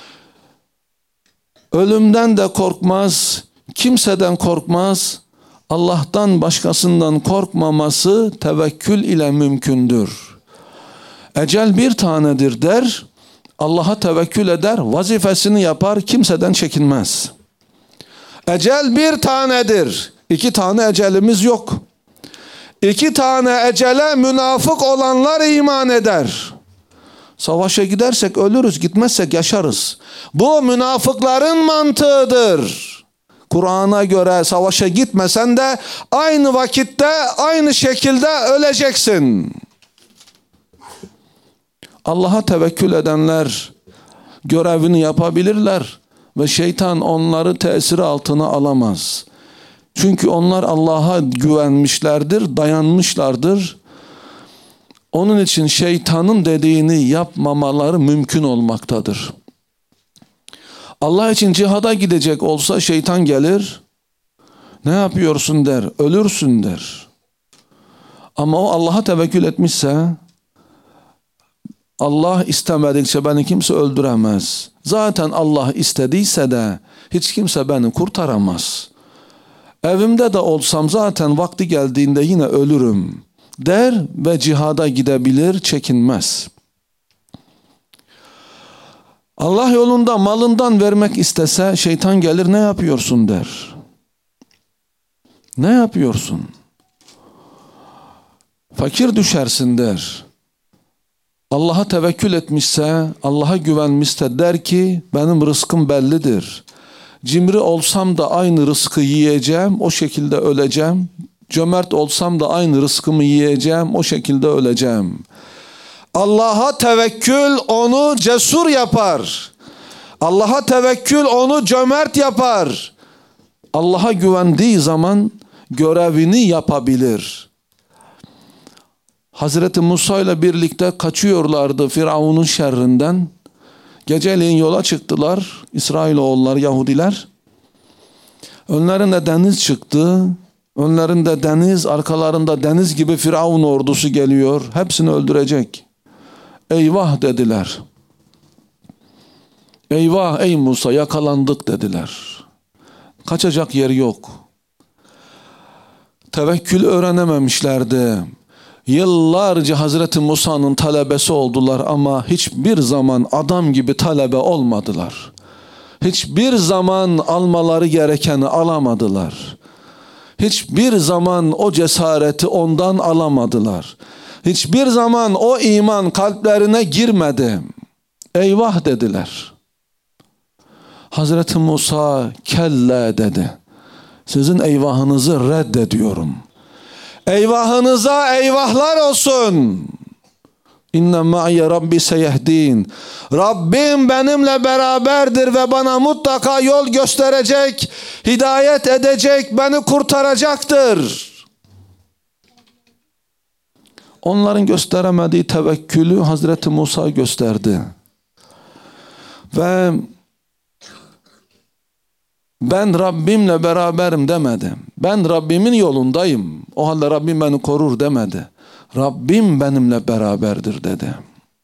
ölümden de korkmaz, kimseden korkmaz. Allah'tan başkasından korkmaması tevekkül ile mümkündür. Ecel bir tanedir der, Allah'a tevekkül eder, vazifesini yapar, kimseden çekinmez. Ecel bir tanedir. İki tane ecelimiz yok. İki tane ecele münafık olanlar iman eder. Savaşa gidersek ölürüz, gitmezsek yaşarız. Bu münafıkların mantığıdır. Kur'an'a göre savaşa gitmesen de aynı vakitte, aynı şekilde öleceksin. Allah'a tevekkül edenler görevini yapabilirler ve şeytan onları tesiri altına alamaz. Çünkü onlar Allah'a güvenmişlerdir, dayanmışlardır. Onun için şeytanın dediğini yapmamaları mümkün olmaktadır. Allah için cihada gidecek olsa şeytan gelir, ne yapıyorsun der, ölürsün der. Ama o Allah'a tevekkül etmişse, Allah istemedikçe beni kimse öldüremez. Zaten Allah istediyse de hiç kimse beni kurtaramaz. Evimde de olsam zaten vakti geldiğinde yine ölürüm der ve cihada gidebilir, çekinmez. Allah yolunda malından vermek istese şeytan gelir, ne yapıyorsun der. Ne yapıyorsun? Fakir düşersin der. Allah'a tevekkül etmişse, Allah'a güvenmişse der ki benim rızkım bellidir. Cimri olsam da aynı rızkı yiyeceğim, o şekilde öleceğim. Cömert olsam da aynı rızkımı yiyeceğim, o şekilde öleceğim. Allah'a tevekkül onu cesur yapar. Allah'a tevekkül onu cömert yapar. Allah'a güvendiği zaman görevini yapabilir. Hazreti Musa ile birlikte kaçıyorlardı Firavun'un şerrinden. Geceleyin yola çıktılar İsrailoğulları, Yahudiler. Önlerine deniz çıktı. Önlerinde deniz, arkalarında deniz gibi Firavun ordusu geliyor. Hepsini öldürecek. Eyvah dediler. Eyvah ey Musa, yakalandık dediler. Kaçacak yer yok. Tevekkül öğrenememişlerdi. Yıllarca Hazreti Musa'nın talebesi oldular ama hiçbir zaman adam gibi talebe olmadılar. Hiçbir zaman almaları gerekeni alamadılar. Hiçbir zaman o cesareti ondan alamadılar. Hiçbir zaman o iman kalplerine girmedi. Eyvah dediler. Hazreti Musa kelle dedi. Sizin eyvahınızı reddediyorum. Eyvahınıza eyvahlar olsun. İnne ma'iye Rabbi seyehdin. Rabbim benimle beraberdir ve bana mutlaka yol gösterecek, hidayet edecek, beni kurtaracaktır. Onların gösteremediği tevekkülü Hazreti Musa gösterdi. Ve ben Rabbimle beraberim demedi. Ben Rabbimin yolundayım. O halde Rabbim beni korur demedi. Rabbim benimle beraberdir dedi.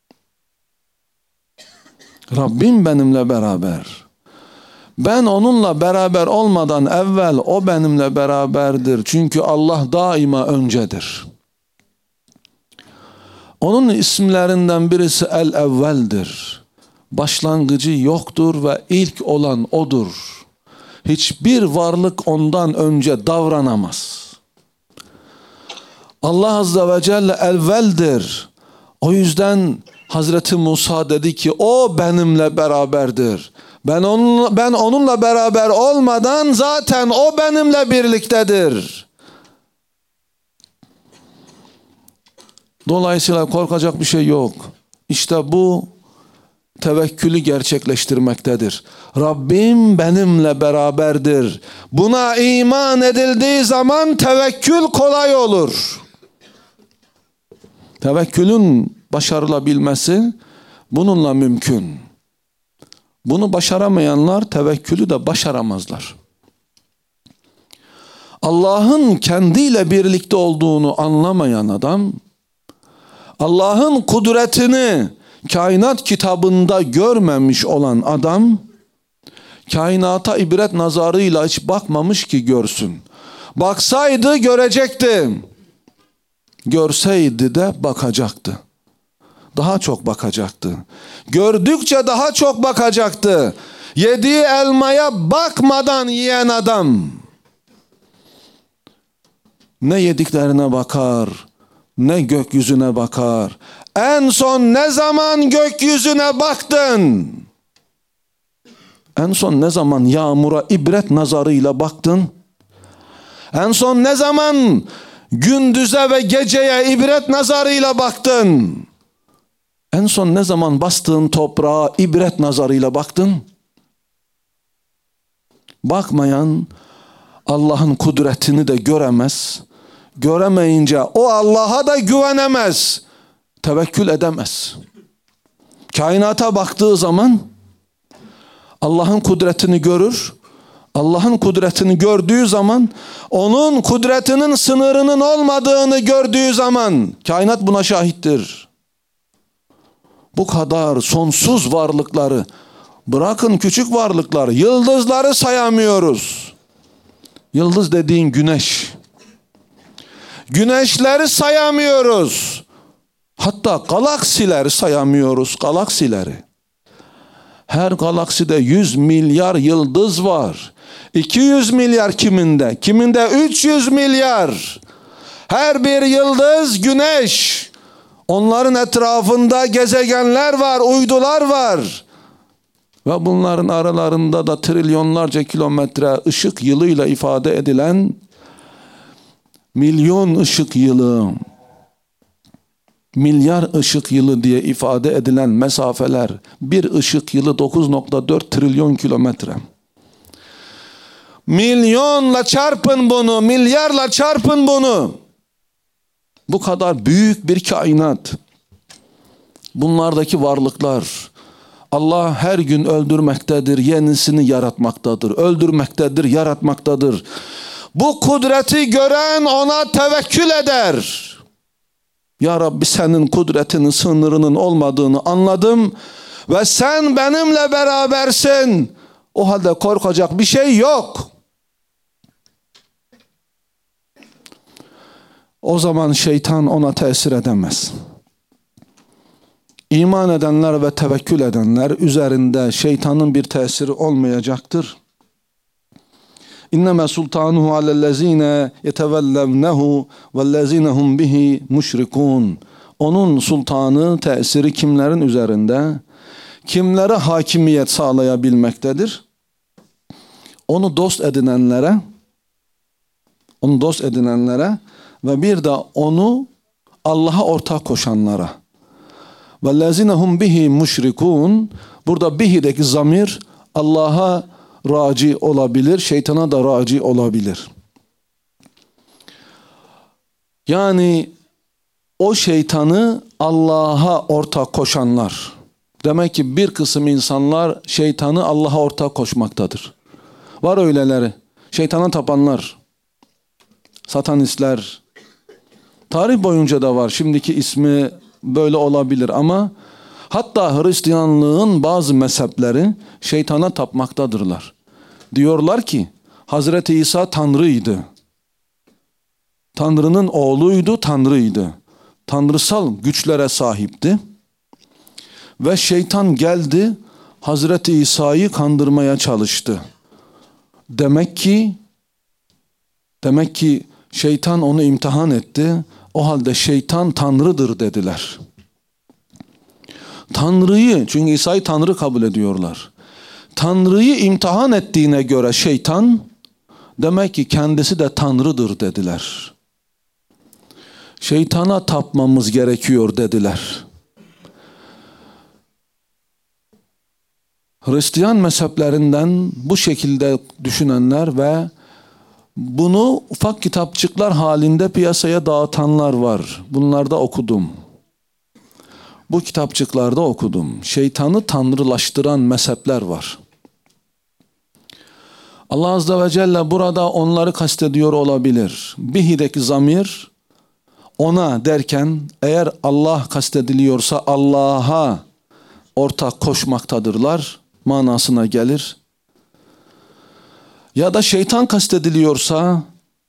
Rabbim benimle beraber. Ben onunla beraber olmadan evvel o benimle beraberdir. Çünkü Allah daima öncedir. Onun isimlerinden birisi El-Evvel'dir. Başlangıcı yoktur ve ilk olan odur. Hiçbir varlık ondan önce davranamaz. Allah Azze ve Celle evveldir. O yüzden Hazreti Musa dedi ki o benimle beraberdir. Ben onunla, ben onunla beraber olmadan zaten o benimle birliktedir. Dolayısıyla korkacak bir şey yok. İşte bu tevekkülü gerçekleştirmektedir. Rabbim benimle beraberdir. Buna iman edildiği zaman tevekkül kolay olur. Tevekkülün başarılabilmesi bununla mümkün. Bunu başaramayanlar tevekkülü de başaramazlar. Allah'ın kendiyle birlikte olduğunu anlamayan adam, Allah'ın kudretini kainat kitabında görmemiş olan adam, kainata ibret nazarıyla hiç bakmamış ki görsün. Baksaydı görecekti. Görseydi de bakacaktı. Daha çok bakacaktı. Gördükçe daha çok bakacaktı. Yediği elmaya bakmadan yiyen adam, ne yediklerine bakar, ne gökyüzüne bakar. En son ne zaman gökyüzüne baktın? En son ne zaman yağmura ibret nazarıyla baktın? En son ne zaman gündüze ve geceye ibret nazarıyla baktın? En son ne zaman bastığın toprağa ibret nazarıyla baktın? Bakmayan Allah'ın kudretini de göremez. Göremeyince o Allah'a da güvenemez. Tevekkül edemez. Kainata baktığı zaman Allah'ın kudretini görür. Allah'ın kudretini gördüğü zaman, onun kudretinin sınırının olmadığını gördüğü zaman, kainat buna şahittir. Bu kadar sonsuz varlıkları, bırakın küçük varlıkları, yıldızları sayamıyoruz. Yıldız dediğin güneş. Güneşleri sayamıyoruz. Hatta galaksileri sayamıyoruz, galaksileri. Her galakside yüz milyar yıldız var. iki yüz milyar kiminde, kiminde üç yüz milyar. Her bir yıldız güneş. Onların etrafında gezegenler var, uydular var. Ve bunların aralarında da trilyonlarca kilometre ışık yılıyla ifade edilen milyon ışık yılı, milyar ışık yılı diye ifade edilen mesafeler, bir ışık yılı dokuz nokta dört trilyon kilometre. Milyonla çarpın bunu, milyarla çarpın bunu. Bu kadar büyük bir kainat. Bunlardaki varlıklar, Allah her gün öldürmektedir, yenisini yaratmaktadır, öldürmektedir, yaratmaktadır. Bu kudreti gören ona tevekkül eder. Ya Rabbi, senin kudretinin sınırının olmadığını anladım ve sen benimle berabersin. O halde korkacak bir şey yok. O zaman şeytan ona tesir edemez. İman edenler ve tevekkül edenler üzerinde şeytanın bir tesiri olmayacaktır. İnnemâ sultanuhu alellezîne yetevellevnehu vellezîne hum bihi müşrikûn. Onun sultanı, tesiri kimlerin üzerinde? Kimlere hakimiyet sağlayabilmektedir? Onu dost edinenlere, onu dost edinenlere ve bir de onu Allah'a ortak koşanlara. وَالَّذِينَ هُمْ بِهِ مُشْرِكُونَ. Burada bihi'deki zamir Allah'a raci olabilir, şeytana da raci olabilir. Yani o şeytanı Allah'a ortak koşanlar. Demek ki bir kısım insanlar şeytanı Allah'a ortak koşmaktadır. Var öyleleri. Şeytana tapanlar. Satanistler. Tarih boyunca da var. Şimdiki ismi böyle olabilir ama hatta Hristiyanlığın bazı mezhepleri şeytana tapmaktadırlar. Diyorlar ki Hazreti İsa Tanrı'ydı. Tanrı'nın oğluydu, Tanrı'ydı. Tanrısal güçlere sahipti. Ve şeytan geldi, Hazreti İsa'yı kandırmaya çalıştı. Demek ki demek ki şeytan onu imtihan etti. O halde şeytan Tanrı'dır dediler. Tanrı'yı, çünkü İsa'yı Tanrı kabul ediyorlar. Tanrı'yı imtihan ettiğine göre şeytan, demek ki kendisi de Tanrı'dır dediler. Şeytana tapmamız gerekiyor dediler. Hristiyan mezheplerinden bu şekilde düşünenler ve bunu ufak kitapçıklar halinde piyasaya dağıtanlar var. Bunlarda okudum. Bu kitapçıklarda okudum. Şeytanı tanrılaştıran mezhepler var. Allah Azze ve Celle burada onları kastediyor olabilir. Bihi'deki zamir ona derken eğer Allah kastediliyorsa Allah'a ortak koşmaktadırlar manasına gelir. Ya da şeytan kastediliyorsa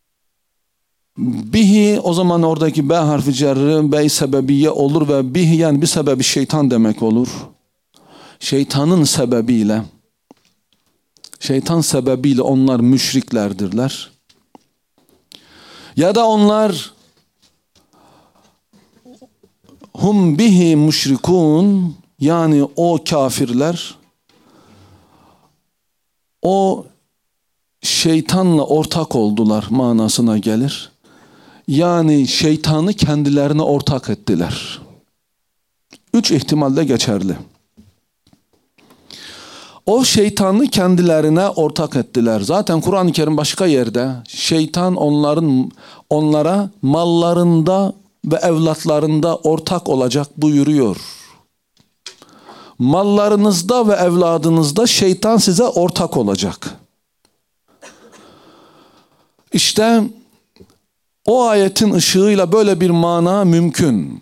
bihi, o zaman oradaki B harfi cerri be sebebiye olur ve bihi yani bir sebebi şeytan demek olur. Şeytanın sebebiyle, şeytan sebebiyle onlar müşriklerdirler. Ya da onlar hum bihi müşrikun, yani o kafirler o şeytanla ortak oldular manasına gelir. Yani şeytanı kendilerine ortak ettiler. Üç ihtimalde geçerli. O şeytanı kendilerine ortak ettiler. Zaten Kur'an-ı Kerim başka yerde şeytan onların onlara mallarında ve evlatlarında ortak olacak buyuruyor. Mallarınızda ve evladınızda şeytan size ortak olacak. İşte o ayetin ışığıyla böyle bir mana mümkün.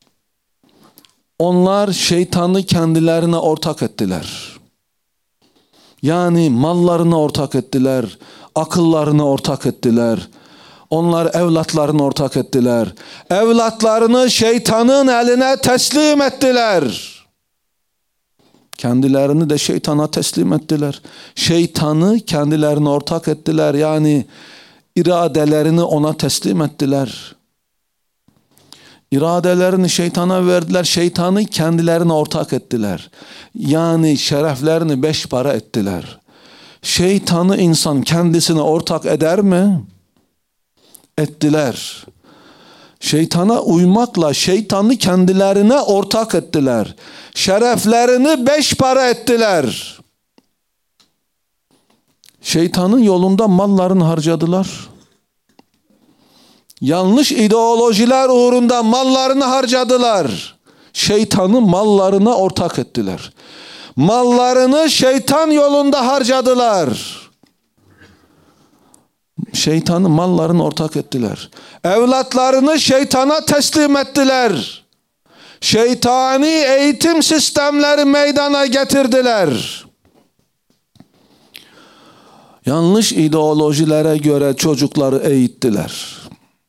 Onlar şeytanı kendilerine ortak ettiler. Yani mallarını ortak ettiler, akıllarını ortak ettiler. Onlar evlatlarını ortak ettiler. Evlatlarını şeytanın eline teslim ettiler. Kendilerini de şeytana teslim ettiler. Şeytanı kendilerine ortak ettiler. Yani iradelerini ona teslim ettiler. İradelerini şeytana verdiler. Şeytanı kendilerine ortak ettiler. Yani şereflerini beş para ettiler. Şeytanı insan kendisine ortak eder mi? Ettiler. Şeytana uymakla şeytanı kendilerine ortak ettiler. Şereflerini beş para ettiler. Şeytanın yolunda mallarını harcadılar. Yanlış ideolojiler uğrunda mallarını harcadılar. Şeytanı mallarına ortak ettiler. Mallarını şeytan yolunda harcadılar. Şeytanı mallarını ortak ettiler. Evlatlarını şeytana teslim ettiler. Şeytani eğitim sistemleri meydana getirdiler. Yanlış ideolojilere göre çocukları eğittiler.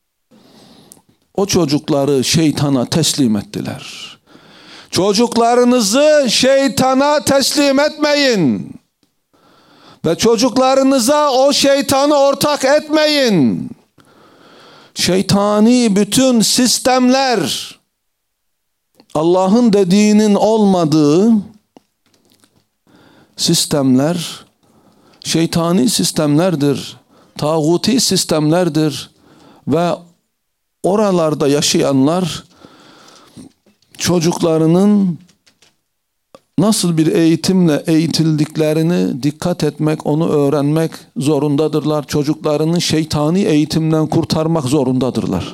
O çocukları şeytana teslim ettiler. Çocuklarınızı şeytana teslim etmeyin. Ve çocuklarınıza o şeytanı ortak etmeyin. Şeytani bütün sistemler, Allah'ın dediğinin olmadığı sistemler, şeytani sistemlerdir, tağuti sistemlerdir ve oralarda yaşayanlar çocuklarının nasıl bir eğitimle eğitildiklerini dikkat etmek, onu öğrenmek zorundadırlar. Çocuklarının şeytani eğitimden kurtarmak zorundadırlar.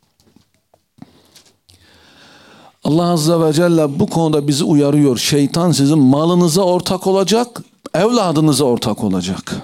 Allah Azze ve Celle bu konuda bizi uyarıyor. Şeytan sizin malınıza ortak olacak, evladınıza ortak olacak.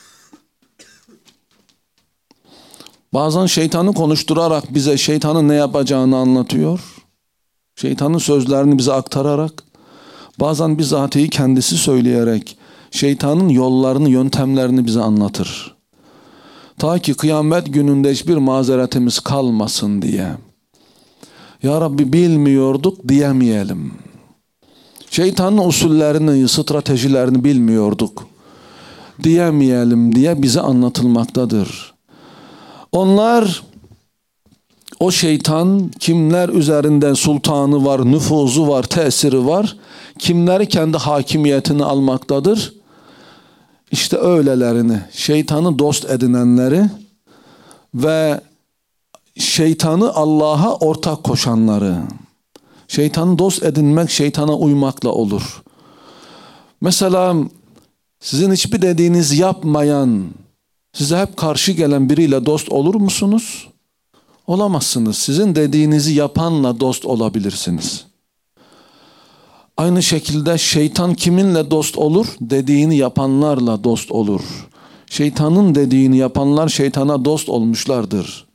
Bazen şeytanı konuşturarak bize şeytanın ne yapacağını anlatıyor. Şeytanın sözlerini bize aktararak, bazen bizatihi kendisi söyleyerek şeytanın yollarını, yöntemlerini bize anlatır. Ta ki kıyamet gününde hiçbir mazeretimiz kalmasın diye. Ya Rabbi bilmiyorduk diyemeyelim. Şeytanın usullerini, stratejilerini bilmiyorduk diyemeyelim diye bize anlatılmaktadır. Onlar, o şeytan kimler üzerinde sultanı var, nüfuzu var, tesiri var, kimleri kendi hakimiyetini almaktadır? İşte öylelerini, şeytanı dost edinenleri ve şeytanı Allah'a ortak koşanları. Şeytanı dost edinmek şeytana uymakla olur. Mesela sizin hiçbir dediğiniz yapmayan, size hep karşı gelen biriyle dost olur musunuz? Olamazsınız. Sizin dediğinizi yapanla dost olabilirsiniz. Aynı şekilde şeytan kiminle dost olur? Dediğini yapanlarla dost olur. Şeytanın dediğini yapanlar şeytana dost olmuşlardır.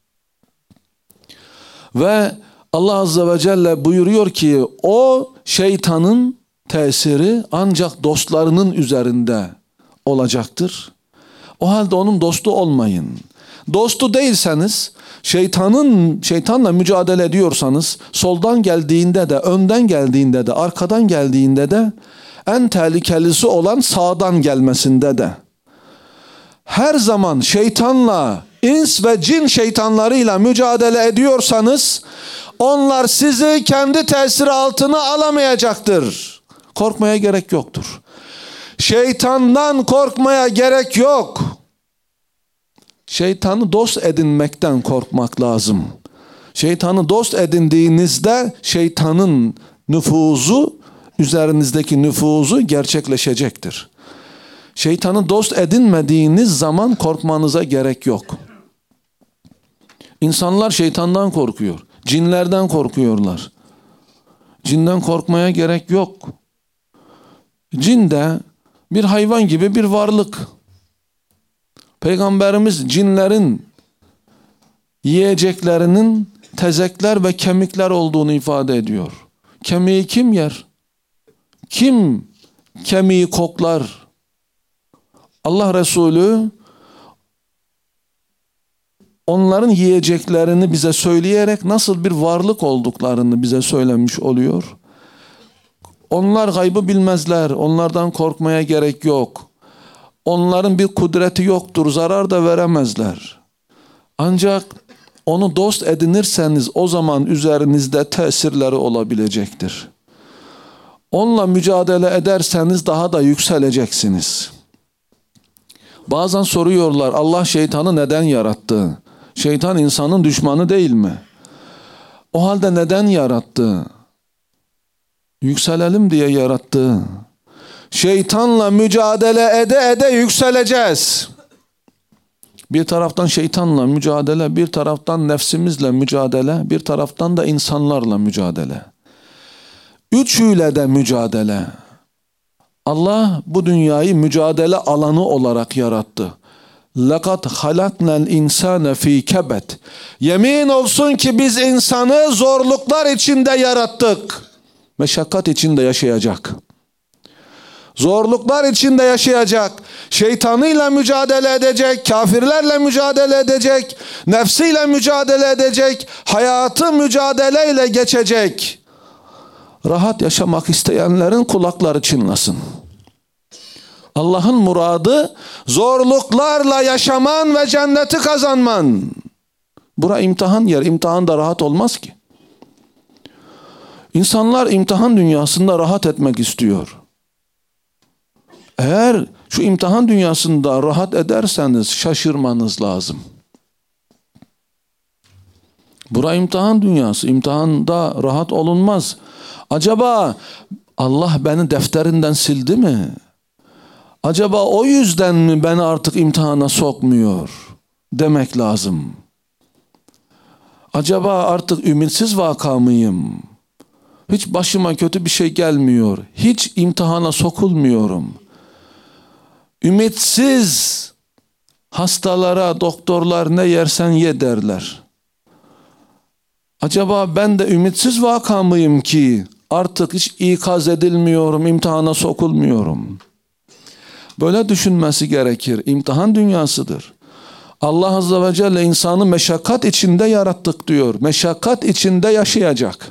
Ve Allah Azze ve Celle buyuruyor ki o şeytanın tesiri ancak dostlarının üzerinde olacaktır. O halde onun dostu olmayın. Dostu değilseniz, şeytanın şeytanla mücadele ediyorsanız, soldan geldiğinde de, önden geldiğinde de, arkadan geldiğinde de, en tehlikelisi olan sağdan gelmesinde de, her zaman şeytanla, ins ve cin şeytanlarıyla mücadele ediyorsanız, onlar sizi kendi tesiri altına alamayacaktır. Korkmaya gerek yoktur. Şeytandan korkmaya gerek yok. Şeytanı dost edinmekten korkmak lazım. Şeytanı dost edindiğinizde şeytanın nüfuzu, üzerinizdeki nüfuzu gerçekleşecektir. Şeytanı dost edinmediğiniz zaman korkmanıza gerek yok. İnsanlar şeytandan korkuyor. Cinlerden korkuyorlar. Cinden korkmaya gerek yok. Cin de bir hayvan gibi bir varlık. Peygamberimiz cinlerin yiyeceklerinin tezekler ve kemikler olduğunu ifade ediyor. Kemiği kim yer? Kim kemiği koklar? Allah Resulü onların yiyeceklerini bize söyleyerek nasıl bir varlık olduklarını bize söylemiş oluyor. Onlar gaybı bilmezler. Onlardan korkmaya gerek yok. Onların bir kudreti yoktur. Zarar da veremezler. Ancak onu dost edinirseniz o zaman üzerinizde tesirleri olabilecektir. Onunla mücadele ederseniz daha da yükseleceksiniz. Bazen soruyorlar, Allah şeytanı neden yarattı? Şeytan insanın düşmanı değil mi? O halde neden yarattı? Yükselelim diye yarattı. Şeytanla mücadele ede ede yükseleceğiz. Bir taraftan şeytanla mücadele, bir taraftan nefsimizle mücadele, bir taraftan da insanlarla mücadele. Üçüyle de mücadele. Allah bu dünyayı mücadele alanı olarak yarattı. لَقَدْ خَلَقْنَا الْاِنْسَانَ ف۪ي كَبَتٍ. Yemin olsun ki biz insanı zorluklar içinde yarattık. Meşakkat içinde yaşayacak. Zorluklar içinde yaşayacak. Şeytanıyla mücadele edecek, kafirlerle mücadele edecek, nefsiyle mücadele edecek, hayatı mücadeleyle geçecek. Rahat yaşamak isteyenlerin kulakları çınlasın. Allah'ın muradı zorluklarla yaşaman ve cenneti kazanman. Bura imtihan yer. İmtihan da rahat olmaz ki. İnsanlar imtihan dünyasında rahat etmek istiyor. Eğer şu imtihan dünyasında rahat ederseniz şaşırmanız lazım. Bura imtihan dünyası. İmtihanda rahat olunmaz. Acaba Allah beni defterinden sildi mi? Acaba o yüzden mi beni artık imtihana sokmuyor demek lazım. Acaba artık ümitsiz vaka mıyım? Hiç başıma kötü bir şey gelmiyor. Hiç imtihana sokulmuyorum. Ümitsiz hastalara doktorlar ne yersen ye derler. Acaba ben de ümitsiz vaka mıyım ki artık hiç ikaz edilmiyorum, imtihana sokulmuyorum? Böyle düşünmesi gerekir. İmtihan dünyasıdır. Allah Azze ve Celle insanı meşakkat içinde yarattık diyor. Meşakkat içinde yaşayacak.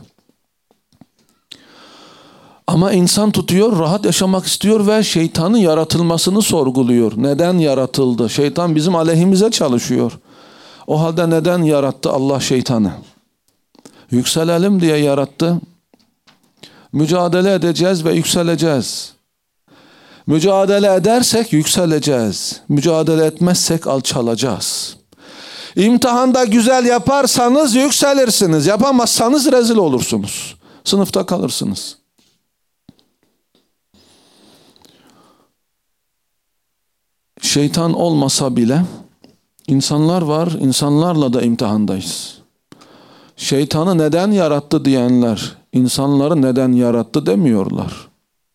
Ama insan tutuyor, rahat yaşamak istiyor ve şeytanın yaratılmasını sorguluyor. Neden yaratıldı? Şeytan bizim aleyhimize çalışıyor. O halde neden yarattı Allah şeytanı? Yükselelim diye yarattı. Mücadele edeceğiz ve yükseleceğiz. Mücadele edersek yükseleceğiz. Mücadele etmezsek alçalacağız. İmtihanda güzel yaparsanız yükselirsiniz. Yapamazsanız rezil olursunuz. Sınıfta kalırsınız. Şeytan olmasa bile insanlar var, insanlarla da imtihandayız. Şeytanı neden yarattı diyenler, insanları neden yarattı demiyorlar.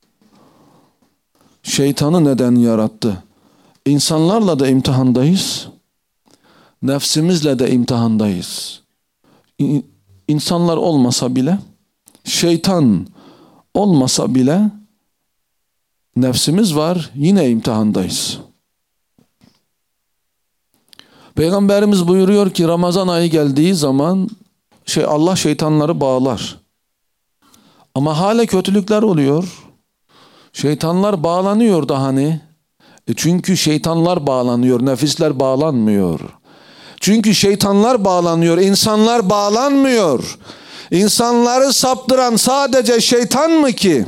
Şeytanı neden yarattı? İnsanlarla da imtihandayız, nefsimizle de imtihandayız. İnsanlar olmasa bile, şeytan olmasa bile nefsimiz var, yine imtihandayız. Peygamberimiz buyuruyor ki Ramazan ayı geldiği zaman şey Allah şeytanları bağlar. Ama hala kötülükler oluyor. Şeytanlar bağlanıyor da hani. E çünkü şeytanlar bağlanıyor, nefisler bağlanmıyor. Çünkü şeytanlar bağlanıyor, insanlar bağlanmıyor. İnsanları saptıran sadece şeytan mı ki?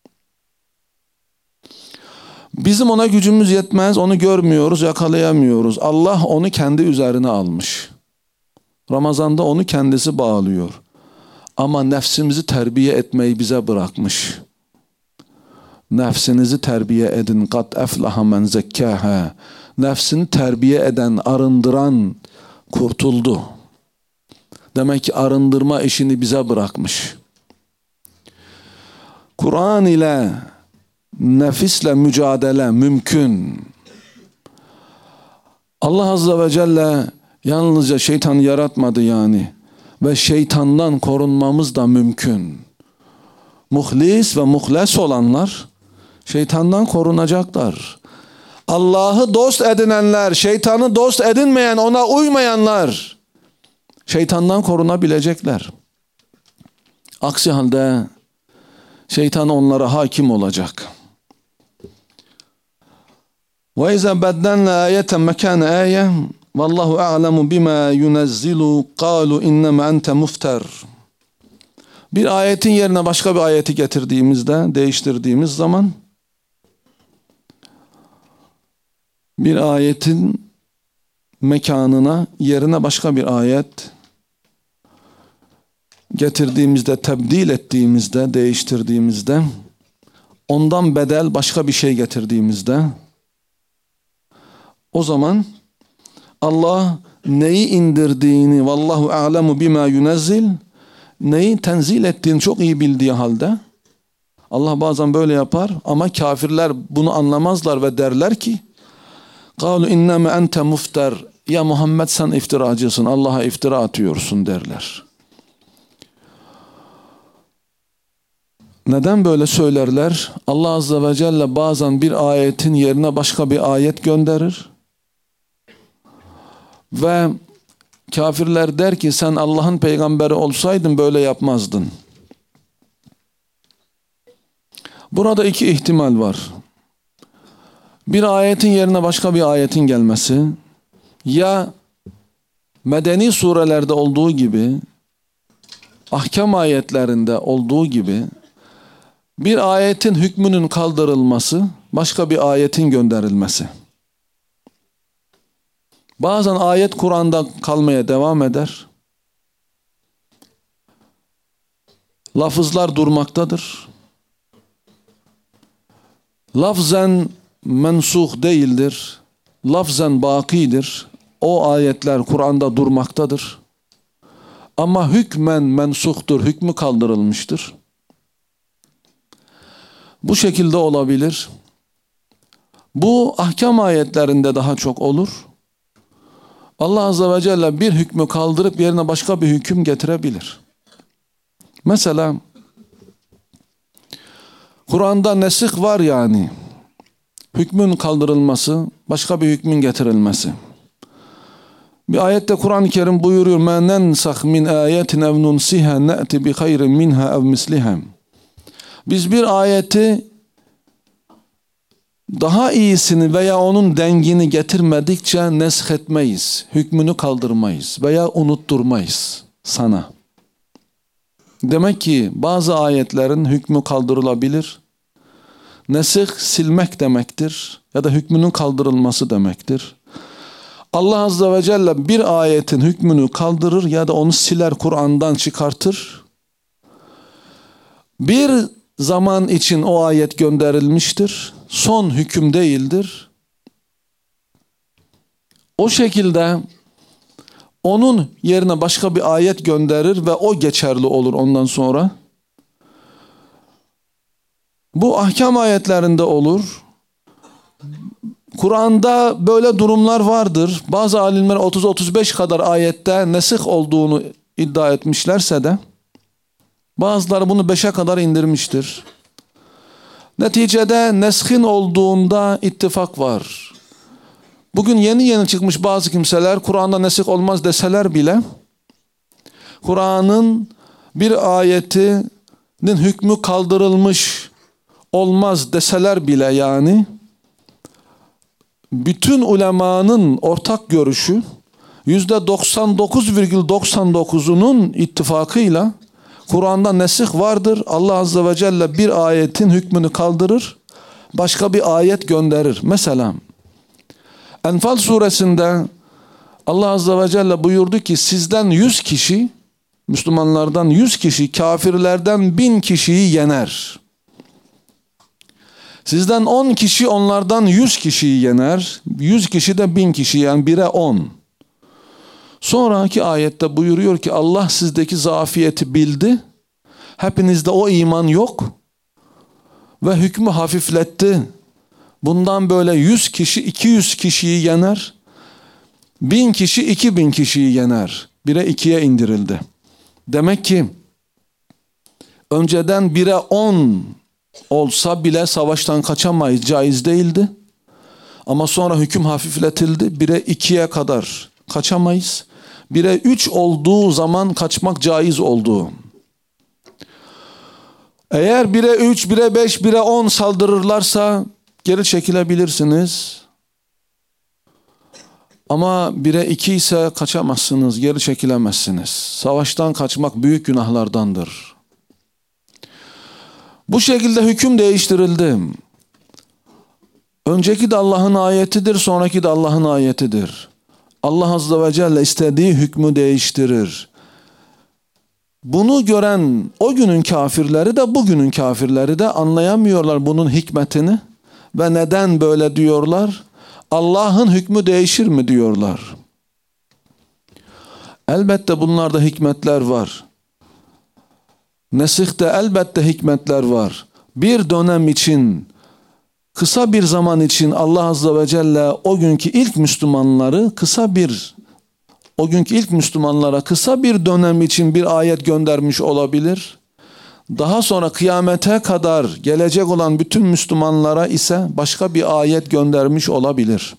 Bizim ona gücümüz yetmez, onu görmüyoruz, yakalayamıyoruz. Allah onu kendi üzerine almış. Ramazan'da onu kendisi bağlıyor. Ama nefsimizi terbiye etmeyi bize bırakmış. Nefsinizi terbiye edin. Kat eflaha men zekkâhâ. Nefsini terbiye eden, arındıran kurtuldu. Demek ki arındırma işini bize bırakmış. Kur'an ile nefisle mücadele mümkün. Allah Azze ve Celle yalnızca şeytanı yaratmadı yani. Ve şeytandan korunmamız da mümkün. Muhlis ve muhles olanlar şeytandan korunacaklar. Allah'ı dost edinenler, şeytanı dost edinmeyen, ona uymayanlar şeytandan korunabilecekler. Aksi halde şeytan onlara hakim olacak. وَاِذَا بَدَّلْنَا آيَةً مَكَانَ آيَةً وَاللّٰهُ أَعْلَمُ بِمَا يُنَزِّلُ قَالُوا اِنَّمَا أَنْتَ مُفْتَرٍ. Bir ayetin yerine başka bir ayeti getirdiğimizde, değiştirdiğimiz zaman bir ayetin mekanına, yerine başka bir ayet getirdiğimizde, tebdil ettiğimizde, değiştirdiğimizde, ondan bedel başka bir şey getirdiğimizde, o zaman Allah neyi indirdiğini, vallahu a'lemu bima yunezzil, neyi tenzil ettiğini çok iyi bildiği halde, Allah bazen böyle yapar ama kafirler bunu anlamazlar ve derler ki, قَالُوا اِنَّمَا اَنْتَ مُفْتَرٍ. Ya Muhammed sen iftiracısın, Allah'a iftira atıyorsun derler. Neden böyle söylerler? Allah Azze ve Celle bazen bir ayetin yerine başka bir ayet gönderir. Ve kafirler der ki sen Allah'ın peygamberi olsaydın böyle yapmazdın. Burada iki ihtimal var. Bir ayetin yerine başka bir ayetin gelmesi, ya medeni surelerde olduğu gibi, ahkam ayetlerinde olduğu gibi bir ayetin hükmünün kaldırılması, başka bir ayetin gönderilmesi. Bazen ayet Kur'an'da kalmaya devam eder. lafızlar durmaktadır. Lafzen mensuh değildir. Lafzen bakidir. O ayetler Kur'an'da durmaktadır. Ama hükmen mensuhtur, hükmü kaldırılmıştır. Bu şekilde olabilir. Bu ahkam ayetlerinde daha çok olur. Allah Azze ve Celle bir hükmü kaldırıp yerine başka bir hüküm getirebilir. Mesela Kur'an'da nesih var yani. Hükmün kaldırılması, başka bir hükmün getirilmesi. Bir ayette Kur'an-ı Kerim buyuruyor: "Mâ nensah min âyetin ev nunsiha ne'ti bi hayrin minha ev misliha." Biz bir ayeti daha iyisini veya onun dengini getirmedikçe nesh etmeyiz, hükmünü kaldırmayız veya unutturmayız sana. Demek ki bazı ayetlerin hükmü kaldırılabilir. Nesih silmek demektir ya da hükmünün kaldırılması demektir. Allah Azze ve Celle bir ayetin hükmünü kaldırır ya da onu siler, Kur'an'dan çıkartır. Bir zaman için o ayet gönderilmiştir. Son hüküm değildir. O şekilde onun yerine başka bir ayet gönderir ve o geçerli olur ondan sonra. Bu ahkam ayetlerinde olur. Kur'an'da böyle durumlar vardır. Bazı alimler otuz otuz beş kadar ayette nesih olduğunu iddia etmişlerse de bazıları bunu beşe kadar indirmiştir. Neticede neshin olduğunda ittifak var. Bugün yeni yeni çıkmış bazı kimseler Kur'an'da nesih olmaz deseler bile Kur'an'ın bir ayetinin hükmü kaldırılmış olmaz deseler bile yani bütün ulemanın ortak görüşü yüzde doksan dokuz virgül doksan dokuzunun ittifakıyla Kur'an'da nesih vardır. Allah Azze ve Celle bir ayetin hükmünü kaldırır, başka bir ayet gönderir. Mesela Enfal suresinde Allah Azze ve Celle buyurdu ki sizden yüz kişi, Müslümanlardan yüz kişi kafirlerden bin kişiyi yener. Sizden on kişi onlardan yüz kişiyi yener. Yüz kişi de bin kişi, yani bire on. Sonraki ayette buyuruyor ki Allah sizdeki zafiyeti bildi. Hepinizde o iman yok. Ve hükmü hafifletti. Bundan böyle yüz kişi iki yüz kişiyi yener. Bin kişi iki bin kişiyi yener. Bire ikiye indirildi. Demek ki önceden bire on olsa bile savaştan kaçamayız, caiz değildi. Ama sonra hüküm hafifletildi. Bire ikiye kadar kaçamayız. Bire üç olduğu zaman kaçmak caiz oldu. Eğer bire üç, bire beş, bire on saldırırlarsa geri çekilebilirsiniz. Ama bire iki ise kaçamazsınız, geri çekilemezsiniz. Savaştan kaçmak büyük günahlardandır. Bu şekilde hüküm değiştirildi. Önceki de Allah'ın ayetidir, sonraki de Allah'ın ayetidir. Allah Azze ve Celle istediği hükmü değiştirir. Bunu gören o günün kafirleri de bugünün kafirleri de anlayamıyorlar bunun hikmetini. Ve neden böyle diyorlar? Allah'ın hükmü değişir mi diyorlar. Elbette bunlarda hikmetler var. Nesih'te elbette hikmetler var. Bir dönem için, kısa bir zaman için Allah Azze ve Celle o günkü ilk Müslümanları kısa bir, o günkü ilk Müslümanlara kısa bir dönem için bir ayet göndermiş olabilir. Daha sonra kıyamete kadar gelecek olan bütün Müslümanlara ise başka bir ayet göndermiş olabilir.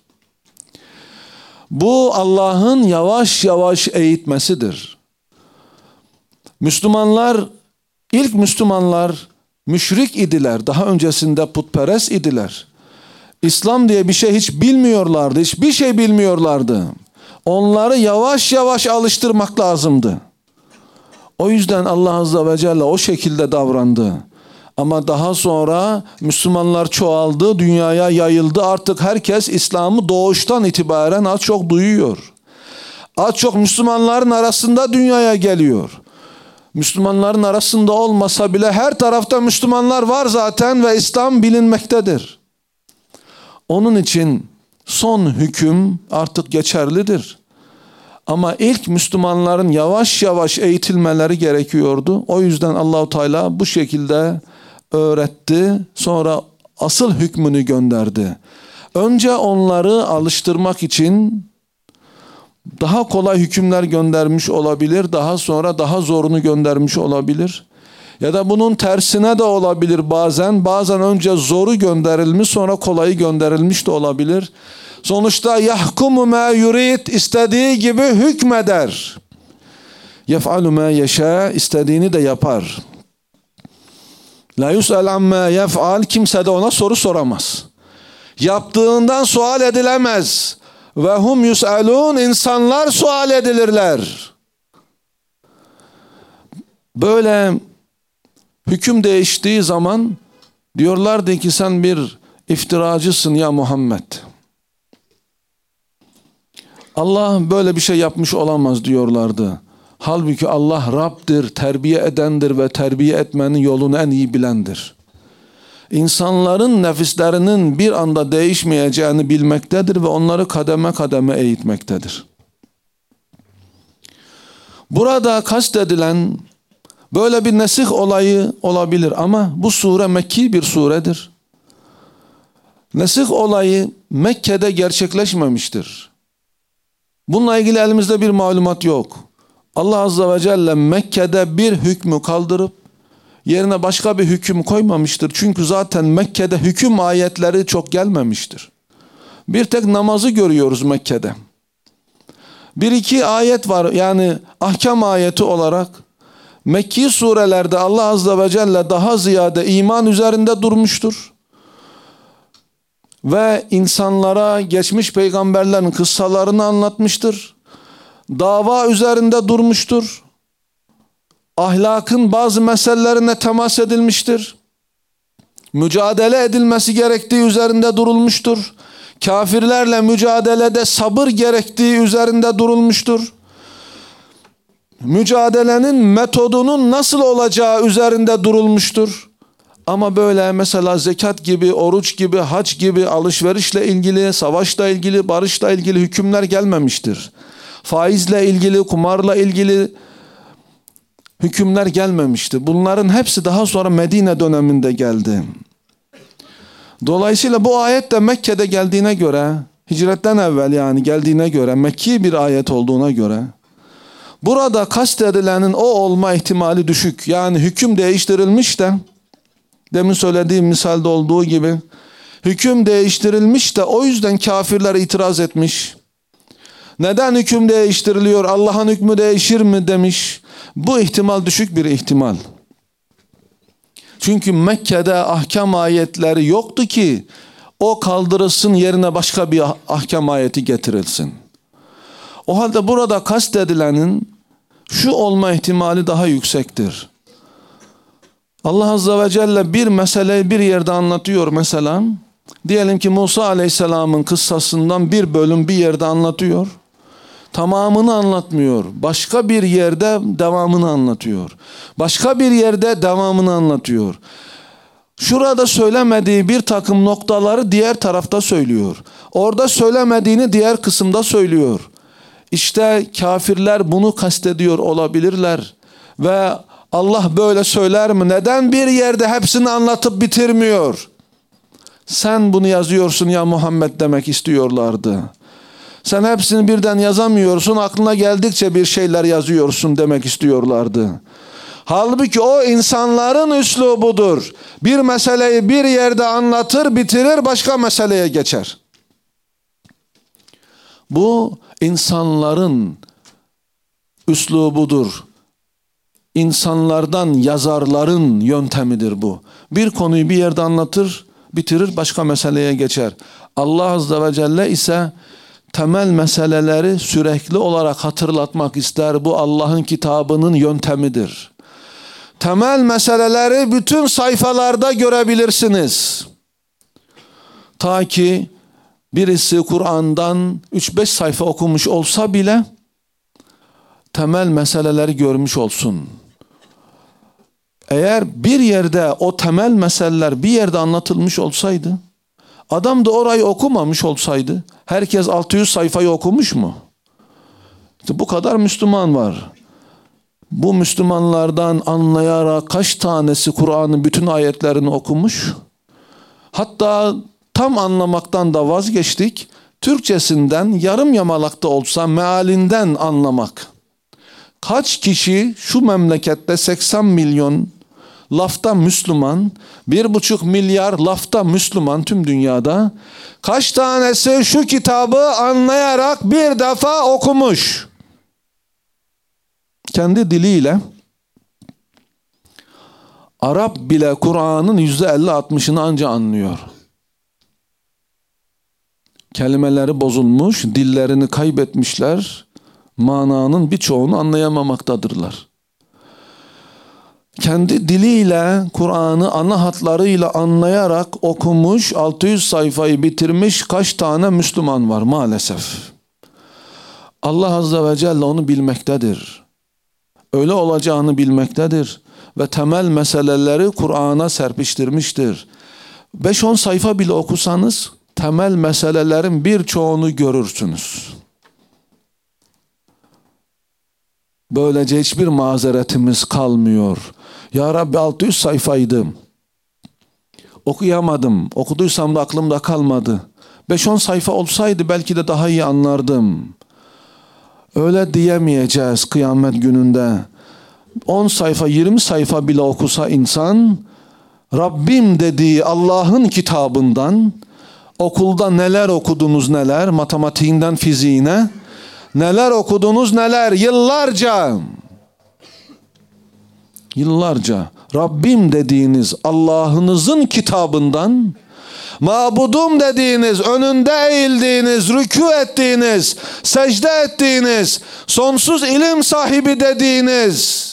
Bu Allah'ın yavaş yavaş eğitmesidir. Müslümanlar, ilk Müslümanlar müşrik idiler. Daha öncesinde putperest idiler. İslam diye bir şey hiç bilmiyorlardı. Hiçbir şey bilmiyorlardı. Onları yavaş yavaş alıştırmak lazımdı. O yüzden Allah Azze ve Celle o şekilde davrandı. Ama daha sonra Müslümanlar çoğaldı, dünyaya yayıldı. Artık herkes İslam'ı doğuştan itibaren az çok duyuyor. Az çok Müslümanların arasında dünyaya geliyor. Müslümanların arasında olmasa bile her tarafta Müslümanlar var zaten ve İslam bilinmektedir. Onun için son hüküm artık geçerlidir. Ama ilk Müslümanların yavaş yavaş eğitilmeleri gerekiyordu. O yüzden Allahu Teala bu şekilde öğretti. Sonra asıl hükmünü gönderdi. Önce onları alıştırmak için daha kolay hükümler göndermiş olabilir. Daha sonra daha zorunu göndermiş olabilir. Ya da bunun tersine de olabilir bazen. Bazen önce zoru gönderilmiş, sonra kolayı gönderilmiş de olabilir. Sonuçta yahkumu ma yurid, istediği gibi hükmeder. Yef'alu ma yeşâ, istediğini de yapar. La yus'al amma yef'al, kimse de ona soru soramaz. Yaptığından sual edilemez. Ve hum yus'alun, insanlar sual edilirler. Böyle hüküm değiştiği zaman diyorlardı ki sen bir iftiracısın ya Muhammed. Allah böyle bir şey yapmış olamaz diyorlardı. Halbuki Allah Rab'dir, terbiye edendir ve terbiye etmenin yolunu en iyi bilendir. İnsanların nefislerinin bir anda değişmeyeceğini bilmektedir ve onları kademe kademe eğitmektedir. Burada kastedilen böyle bir nesih olayı olabilir ama bu sure Mekki bir suredir. Nesih olayı Mekke'de gerçekleşmemiştir. Bununla ilgili elimizde bir malumat yok. Allah Azze ve Celle Mekke'de bir hükmü kaldırıp yerine başka bir hüküm koymamıştır. Çünkü zaten Mekke'de hüküm ayetleri çok gelmemiştir. Bir tek namazı görüyoruz Mekke'de. Bir iki ayet var, yani ahkam ayeti olarak. Mekki surelerde Allah Azze ve Celle daha ziyade iman üzerinde durmuştur. Ve insanlara geçmiş peygamberlerin kıssalarını anlatmıştır. Dava üzerinde durmuştur. Ahlakın bazı meselelerine temas edilmiştir. Mücadele edilmesi gerektiği üzerinde durulmuştur. Kafirlerle mücadelede sabır gerektiği üzerinde durulmuştur. Mücadelenin metodunun nasıl olacağı üzerinde durulmuştur. Ama böyle mesela zekat gibi, oruç gibi, hac gibi, alışverişle ilgili, savaşla ilgili, barışla ilgili hükümler gelmemiştir. Faizle ilgili, kumarla ilgili hükümler gelmemiştir. Bunların hepsi daha sonra Medine döneminde geldi. Dolayısıyla bu ayet de Mekke'de geldiğine göre, hicretten evvel yani geldiğine göre, Mekki bir ayet olduğuna göre, burada kastedilenin o olma ihtimali düşük. Yani hüküm değiştirilmiş de, demin söylediğim misalde olduğu gibi, hüküm değiştirilmiş de o yüzden kafirler itiraz etmiş. Neden hüküm değiştiriliyor? Allah'ın hükmü değişir mi demiş. Bu ihtimal düşük bir ihtimal. Çünkü Mekke'de ahkam ayetleri yoktu ki o kaldırılsın, yerine başka bir ahkam ayeti getirilsin. O halde burada kastedilenin şu olma ihtimali daha yüksektir. Allah Azze ve Celle bir meseleyi bir yerde anlatıyor mesela. Diyelim ki Musa Aleyhisselam'ın kıssasından bir bölüm bir yerde anlatıyor. Tamamını anlatmıyor. Başka bir yerde devamını anlatıyor. Başka bir yerde devamını anlatıyor. Şurada söylemediği bir takım noktaları diğer tarafta söylüyor. Orada söylemediğini diğer kısımda söylüyor. İşte kafirler bunu kastediyor olabilirler. Ve Allah böyle söyler mi? Neden bir yerde hepsini anlatıp bitirmiyor? Sen bunu yazıyorsun ya Muhammed demek istiyorlardı. Sen hepsini birden yazamıyorsun, aklına geldikçe bir şeyler yazıyorsun demek istiyorlardı. Halbuki o insanların üslubudur. Bir meseleyi bir yerde anlatır, bitirir, başka meseleye geçer. Bu insanların üslubudur. İnsanlardan yazarların yöntemidir bu. Bir konuyu bir yerde anlatır, bitirir, başka meseleye geçer. Allah Azze ve Celle ise temel meseleleri sürekli olarak hatırlatmak ister. Bu Allah'ın kitabının yöntemidir. Temel meseleleri bütün sayfalarda görebilirsiniz. Ta ki birisi Kur'an'dan üç beş sayfa okumuş olsa bile temel meseleleri görmüş olsun. Eğer bir yerde o temel meseleler bir yerde anlatılmış olsaydı, adam da orayı okumamış olsaydı, herkes altı yüz sayfayı okumuş mu? İşte bu kadar Müslüman var. Bu Müslümanlardan anlayarak kaç tanesi Kur'an'ın bütün ayetlerini okumuş? Hatta tam anlamaktan da vazgeçtik. Türkçesinden yarım yamalak da olsa mealinden anlamak. Kaç kişi şu memlekette seksen milyon lafta Müslüman, bir buçuk milyar lafta Müslüman tüm dünyada, kaç tanesi şu kitabı anlayarak bir defa okumuş? Kendi diliyle. Arap bile Kur'an'ın yüzde elli altmışını anca anlıyor. Kelimeleri bozulmuş, dillerini kaybetmişler, mananın birçoğunu anlayamamaktadırlar. Kendi diliyle Kur'an'ı ana hatlarıyla anlayarak okumuş, altı yüz sayfayı bitirmiş kaç tane Müslüman var maalesef. Allah Azze ve Celle onu bilmektedir. Öyle olacağını bilmektedir ve temel meseleleri Kur'an'a serpiştirmiştir. beş on sayfa bile okusanız temel meselelerin birçoğunu görürsünüz. Böylece hiçbir mazeretimiz kalmıyor. Ya Rabbi altı yüz sayfaydı. Okuyamadım. Okuduysam da aklımda kalmadı. beş on sayfa olsaydı belki de daha iyi anlardım. Öyle diyemeyeceğiz kıyamet gününde. on sayfa, yirmi sayfa bile okusa insan, Rabbim dediği Allah'ın kitabından, okulda neler okudunuz neler, matematiğinden fiziğine, neler okudunuz neler, yıllarca, yıllarca Rabbim dediğiniz Allah'ınızın kitabından, mabudum dediğiniz, önünde eğildiğiniz, rükû ettiğiniz, secde ettiğiniz, sonsuz ilim sahibi dediğiniz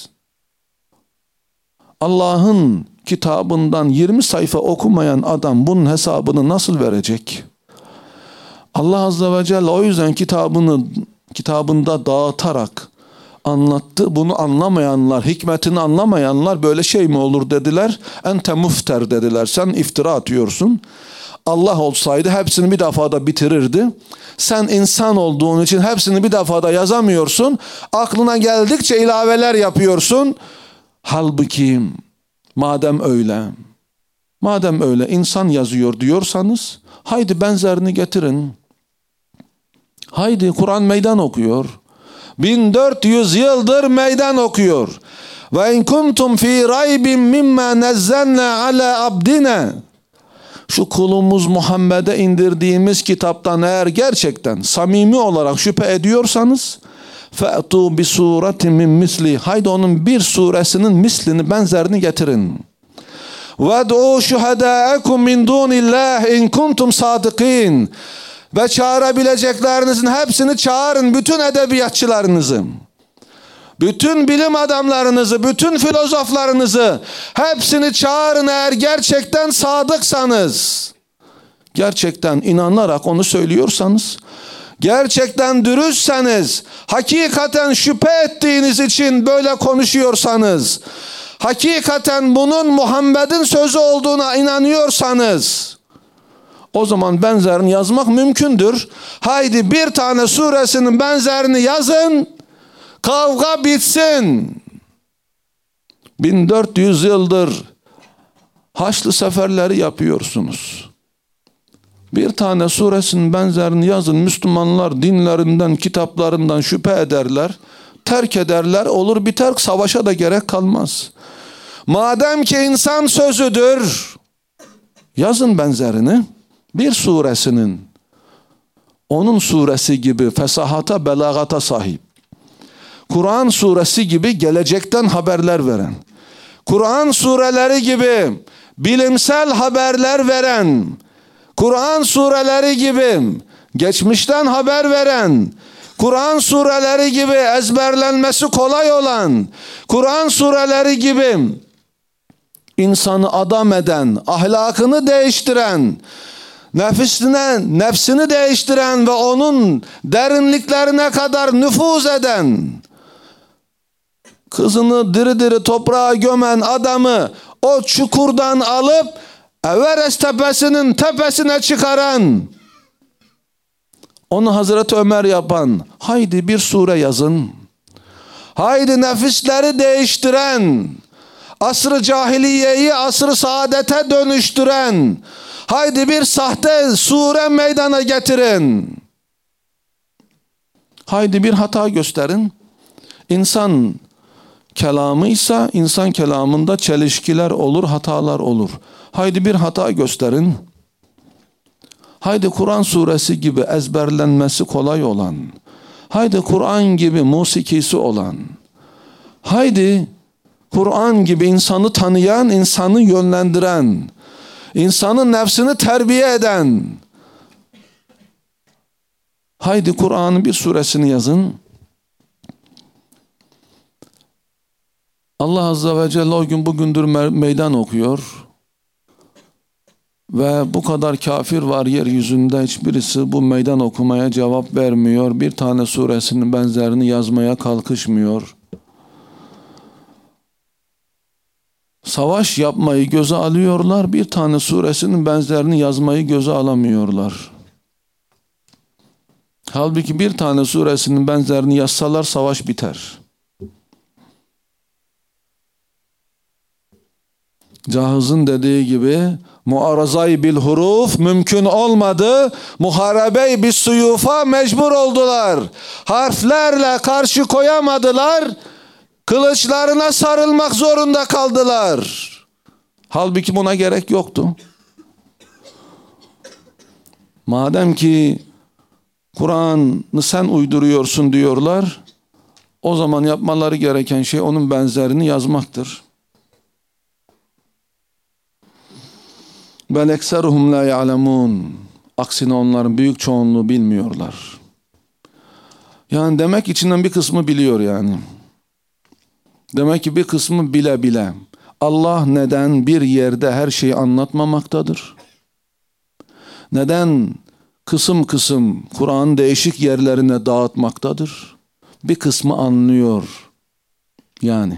Allah'ın kitabından yirmi sayfa okumayan adam bunun hesabını nasıl verecek? Allah Azze ve Celle o yüzden kitabını kitabında dağıtarak anlattı. Bunu anlamayanlar, hikmetini anlamayanlar böyle şey mi olur dediler. Ente mufter dediler. Sen iftira atıyorsun. Allah olsaydı hepsini bir defada bitirirdi. Sen insan olduğun için hepsini bir defada yazamıyorsun. Aklına geldikçe ilaveler yapıyorsun. Halbuki madem öyle, madem öyle insan yazıyor diyorsanız, haydi benzerini getirin. Haydi Kur'an meydan okuyor. bin dört yüz yıldır meydan okuyor. Ve in kuntum fi raybin mimma nazzalna ala abdina. Şu kulumuz Muhammed'e indirdiğimiz kitaptan eğer gerçekten samimi olarak şüphe ediyorsanız, فَأْتُوا بِسُورَةٍ مِنْ مِسْلِ. Haydi onun bir suresinin mislini, benzerini getirin. وَدْعُوا شُهَدَاءَكُمْ مِنْ دُونِ اللّٰهِ اِنْ كُنْتُمْ صَادِقِينَ. Ve çağırabileceklerinizin hepsini çağırın, bütün edebiyatçılarınızı, bütün bilim adamlarınızı, bütün filozoflarınızı, hepsini çağırın eğer gerçekten sadıksanız. Gerçekten inanarak onu söylüyorsanız, gerçekten dürüstseniz, hakikaten şüphe ettiğiniz için böyle konuşuyorsanız, hakikaten bunun Muhammed'in sözü olduğuna inanıyorsanız, o zaman benzerini yazmak mümkündür. Haydi bir tane suresinin benzerini yazın, kavga bitsin. bin dört yüz yıldır Haçlı seferleri yapıyorsunuz. Bir tane suresinin benzerini yazın. Müslümanlar dinlerinden, kitaplarından şüphe ederler. Terk ederler, olur biter, savaşa da gerek kalmaz. Madem ki insan sözüdür, yazın benzerini. Bir suresinin, onun suresi gibi fesahata, belagata sahip. Kur'an suresi gibi gelecekten haberler veren. Kur'an sureleri gibi bilimsel haberler veren. Kur'an sureleri gibi geçmişten haber veren, Kur'an sureleri gibi ezberlenmesi kolay olan, Kur'an sureleri gibi insanı adam eden, ahlakını değiştiren, nefsine, nefsini değiştiren ve onun derinliklerine kadar nüfuz eden kızını diri diri toprağa gömen adamı o çukurdan alıp Everest tepesinin tepesine çıkaran, onu Hazreti Ömer yapan, haydi bir sure yazın, haydi nefisleri değiştiren, asr-ı cahiliyeyi asr-ı saadete dönüştüren, haydi bir sahte sure meydana getirin, haydi bir hata gösterin. İnsan kelamıysa insan kelamında çelişkiler olur, hatalar olur. Haydi bir hata gösterin. Haydi Kur'an suresi gibi ezberlenmesi kolay olan, haydi Kur'an gibi musikisi olan, haydi Kur'an gibi insanı tanıyan, insanı yönlendiren, insanın nefsini terbiye eden, haydi Kur'an'ın bir suresini yazın. Allah Azze ve Celle o gün bugündür meydan okuyor. Ve bu kadar kafir var yeryüzünde, hiçbirisi bu meydan okumaya cevap vermiyor. Bir tane suresinin benzerini yazmaya kalkışmıyor. Savaş yapmayı göze alıyorlar. Bir tane suresinin benzerini yazmayı göze alamıyorlar. Halbuki bir tane suresinin benzerini yazsalar savaş biter. Cahız'ın dediği gibi muarazay bil huruf mümkün olmadı. Muharebey bis suyufa mecbur oldular. Harflerle karşı koyamadılar. Kılıçlarına sarılmak zorunda kaldılar. Halbuki buna gerek yoktu. Madem ki Kur'an'ı sen uyduruyorsun diyorlar, o zaman yapmaları gereken şey onun benzerini yazmaktır. Bel ekseruhum la ya'lemun. Aksine onların büyük çoğunluğu bilmiyorlar. Yani demek içinden bir kısmı biliyor yani. Demek ki bir kısmı bile bile. Allah neden bir yerde her şeyi anlatmamaktadır? Neden kısım kısım Kur'an'ın değişik yerlerine dağıtmaktadır? Bir kısmı anlıyor. Yani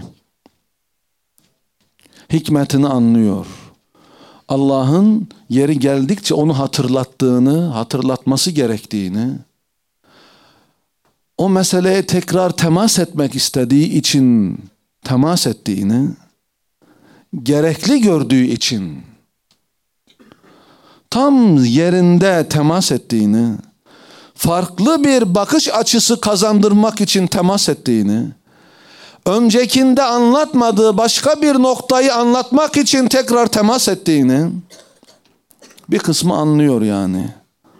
hikmetini anlıyor. Allah'ın yeri geldikçe onu hatırlattığını, hatırlatması gerektiğini, o meseleye tekrar temas etmek istediği için temas ettiğini, gerekli gördüğü için tam yerinde temas ettiğini, farklı bir bakış açısı kazandırmak için temas ettiğini, öncekinde anlatmadığı başka bir noktayı anlatmak için tekrar temas ettiğini bir kısmı anlıyor yani.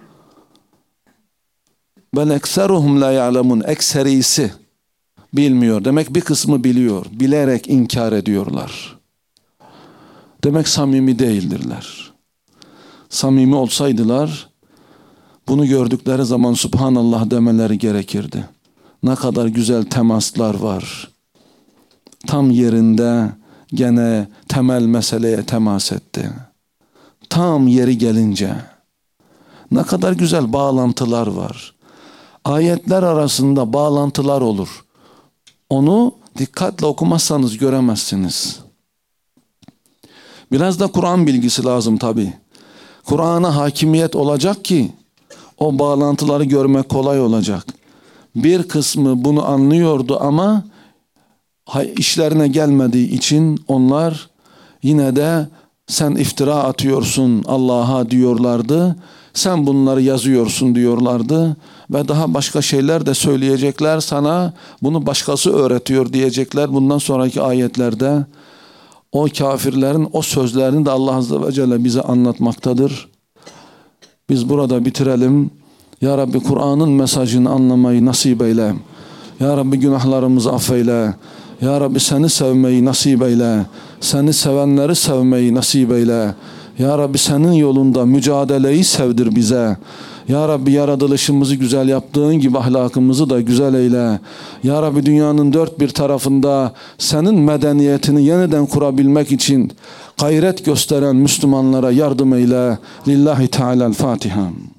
Bel ekseruhum la ya'lemun. Ekserisi bilmiyor. Demek bir kısmı biliyor. Bilerek inkar ediyorlar. Demek samimi değildirler. Samimi olsaydılar bunu gördükleri zaman Subhanallah demeleri gerekirdi. Ne kadar güzel temaslar var. Tam yerinde gene temel meseleye temas etti. Tam yeri gelince ne kadar güzel bağlantılar var. Ayetler arasında bağlantılar olur. Onu dikkatle okumazsanız göremezsiniz. Biraz da Kur'an bilgisi lazım tabii. Kur'an'a hakimiyet olacak ki o bağlantıları görmek kolay olacak. Bir kısmı bunu anlıyordu ama işlerine gelmediği için onlar yine de sen iftira atıyorsun Allah'a diyorlardı. Sen bunları yazıyorsun diyorlardı. Ve daha başka şeyler de söyleyecekler sana. Bunu başkası öğretiyor diyecekler. Bundan sonraki ayetlerde o kafirlerin o sözlerini de Allah Azze ve Celle bize anlatmaktadır. Biz burada bitirelim. Ya Rabbi Kur'an'ın mesajını anlamayı nasip eyle. Ya Rabbi günahlarımızı affeyle. Ya Rabbi seni sevmeyi nasip eyle. Seni sevenleri sevmeyi nasip eyle. Ya Rabbi senin yolunda mücadeleyi sevdir bize. Ya Rabbi yaratılışımızı güzel yaptığın gibi ahlakımızı da güzel eyle. Ya Rabbi dünyanın dört bir tarafında senin medeniyetini yeniden kurabilmek için gayret gösteren Müslümanlara yardım eyle. Lillahi Teala'l-Fatiha.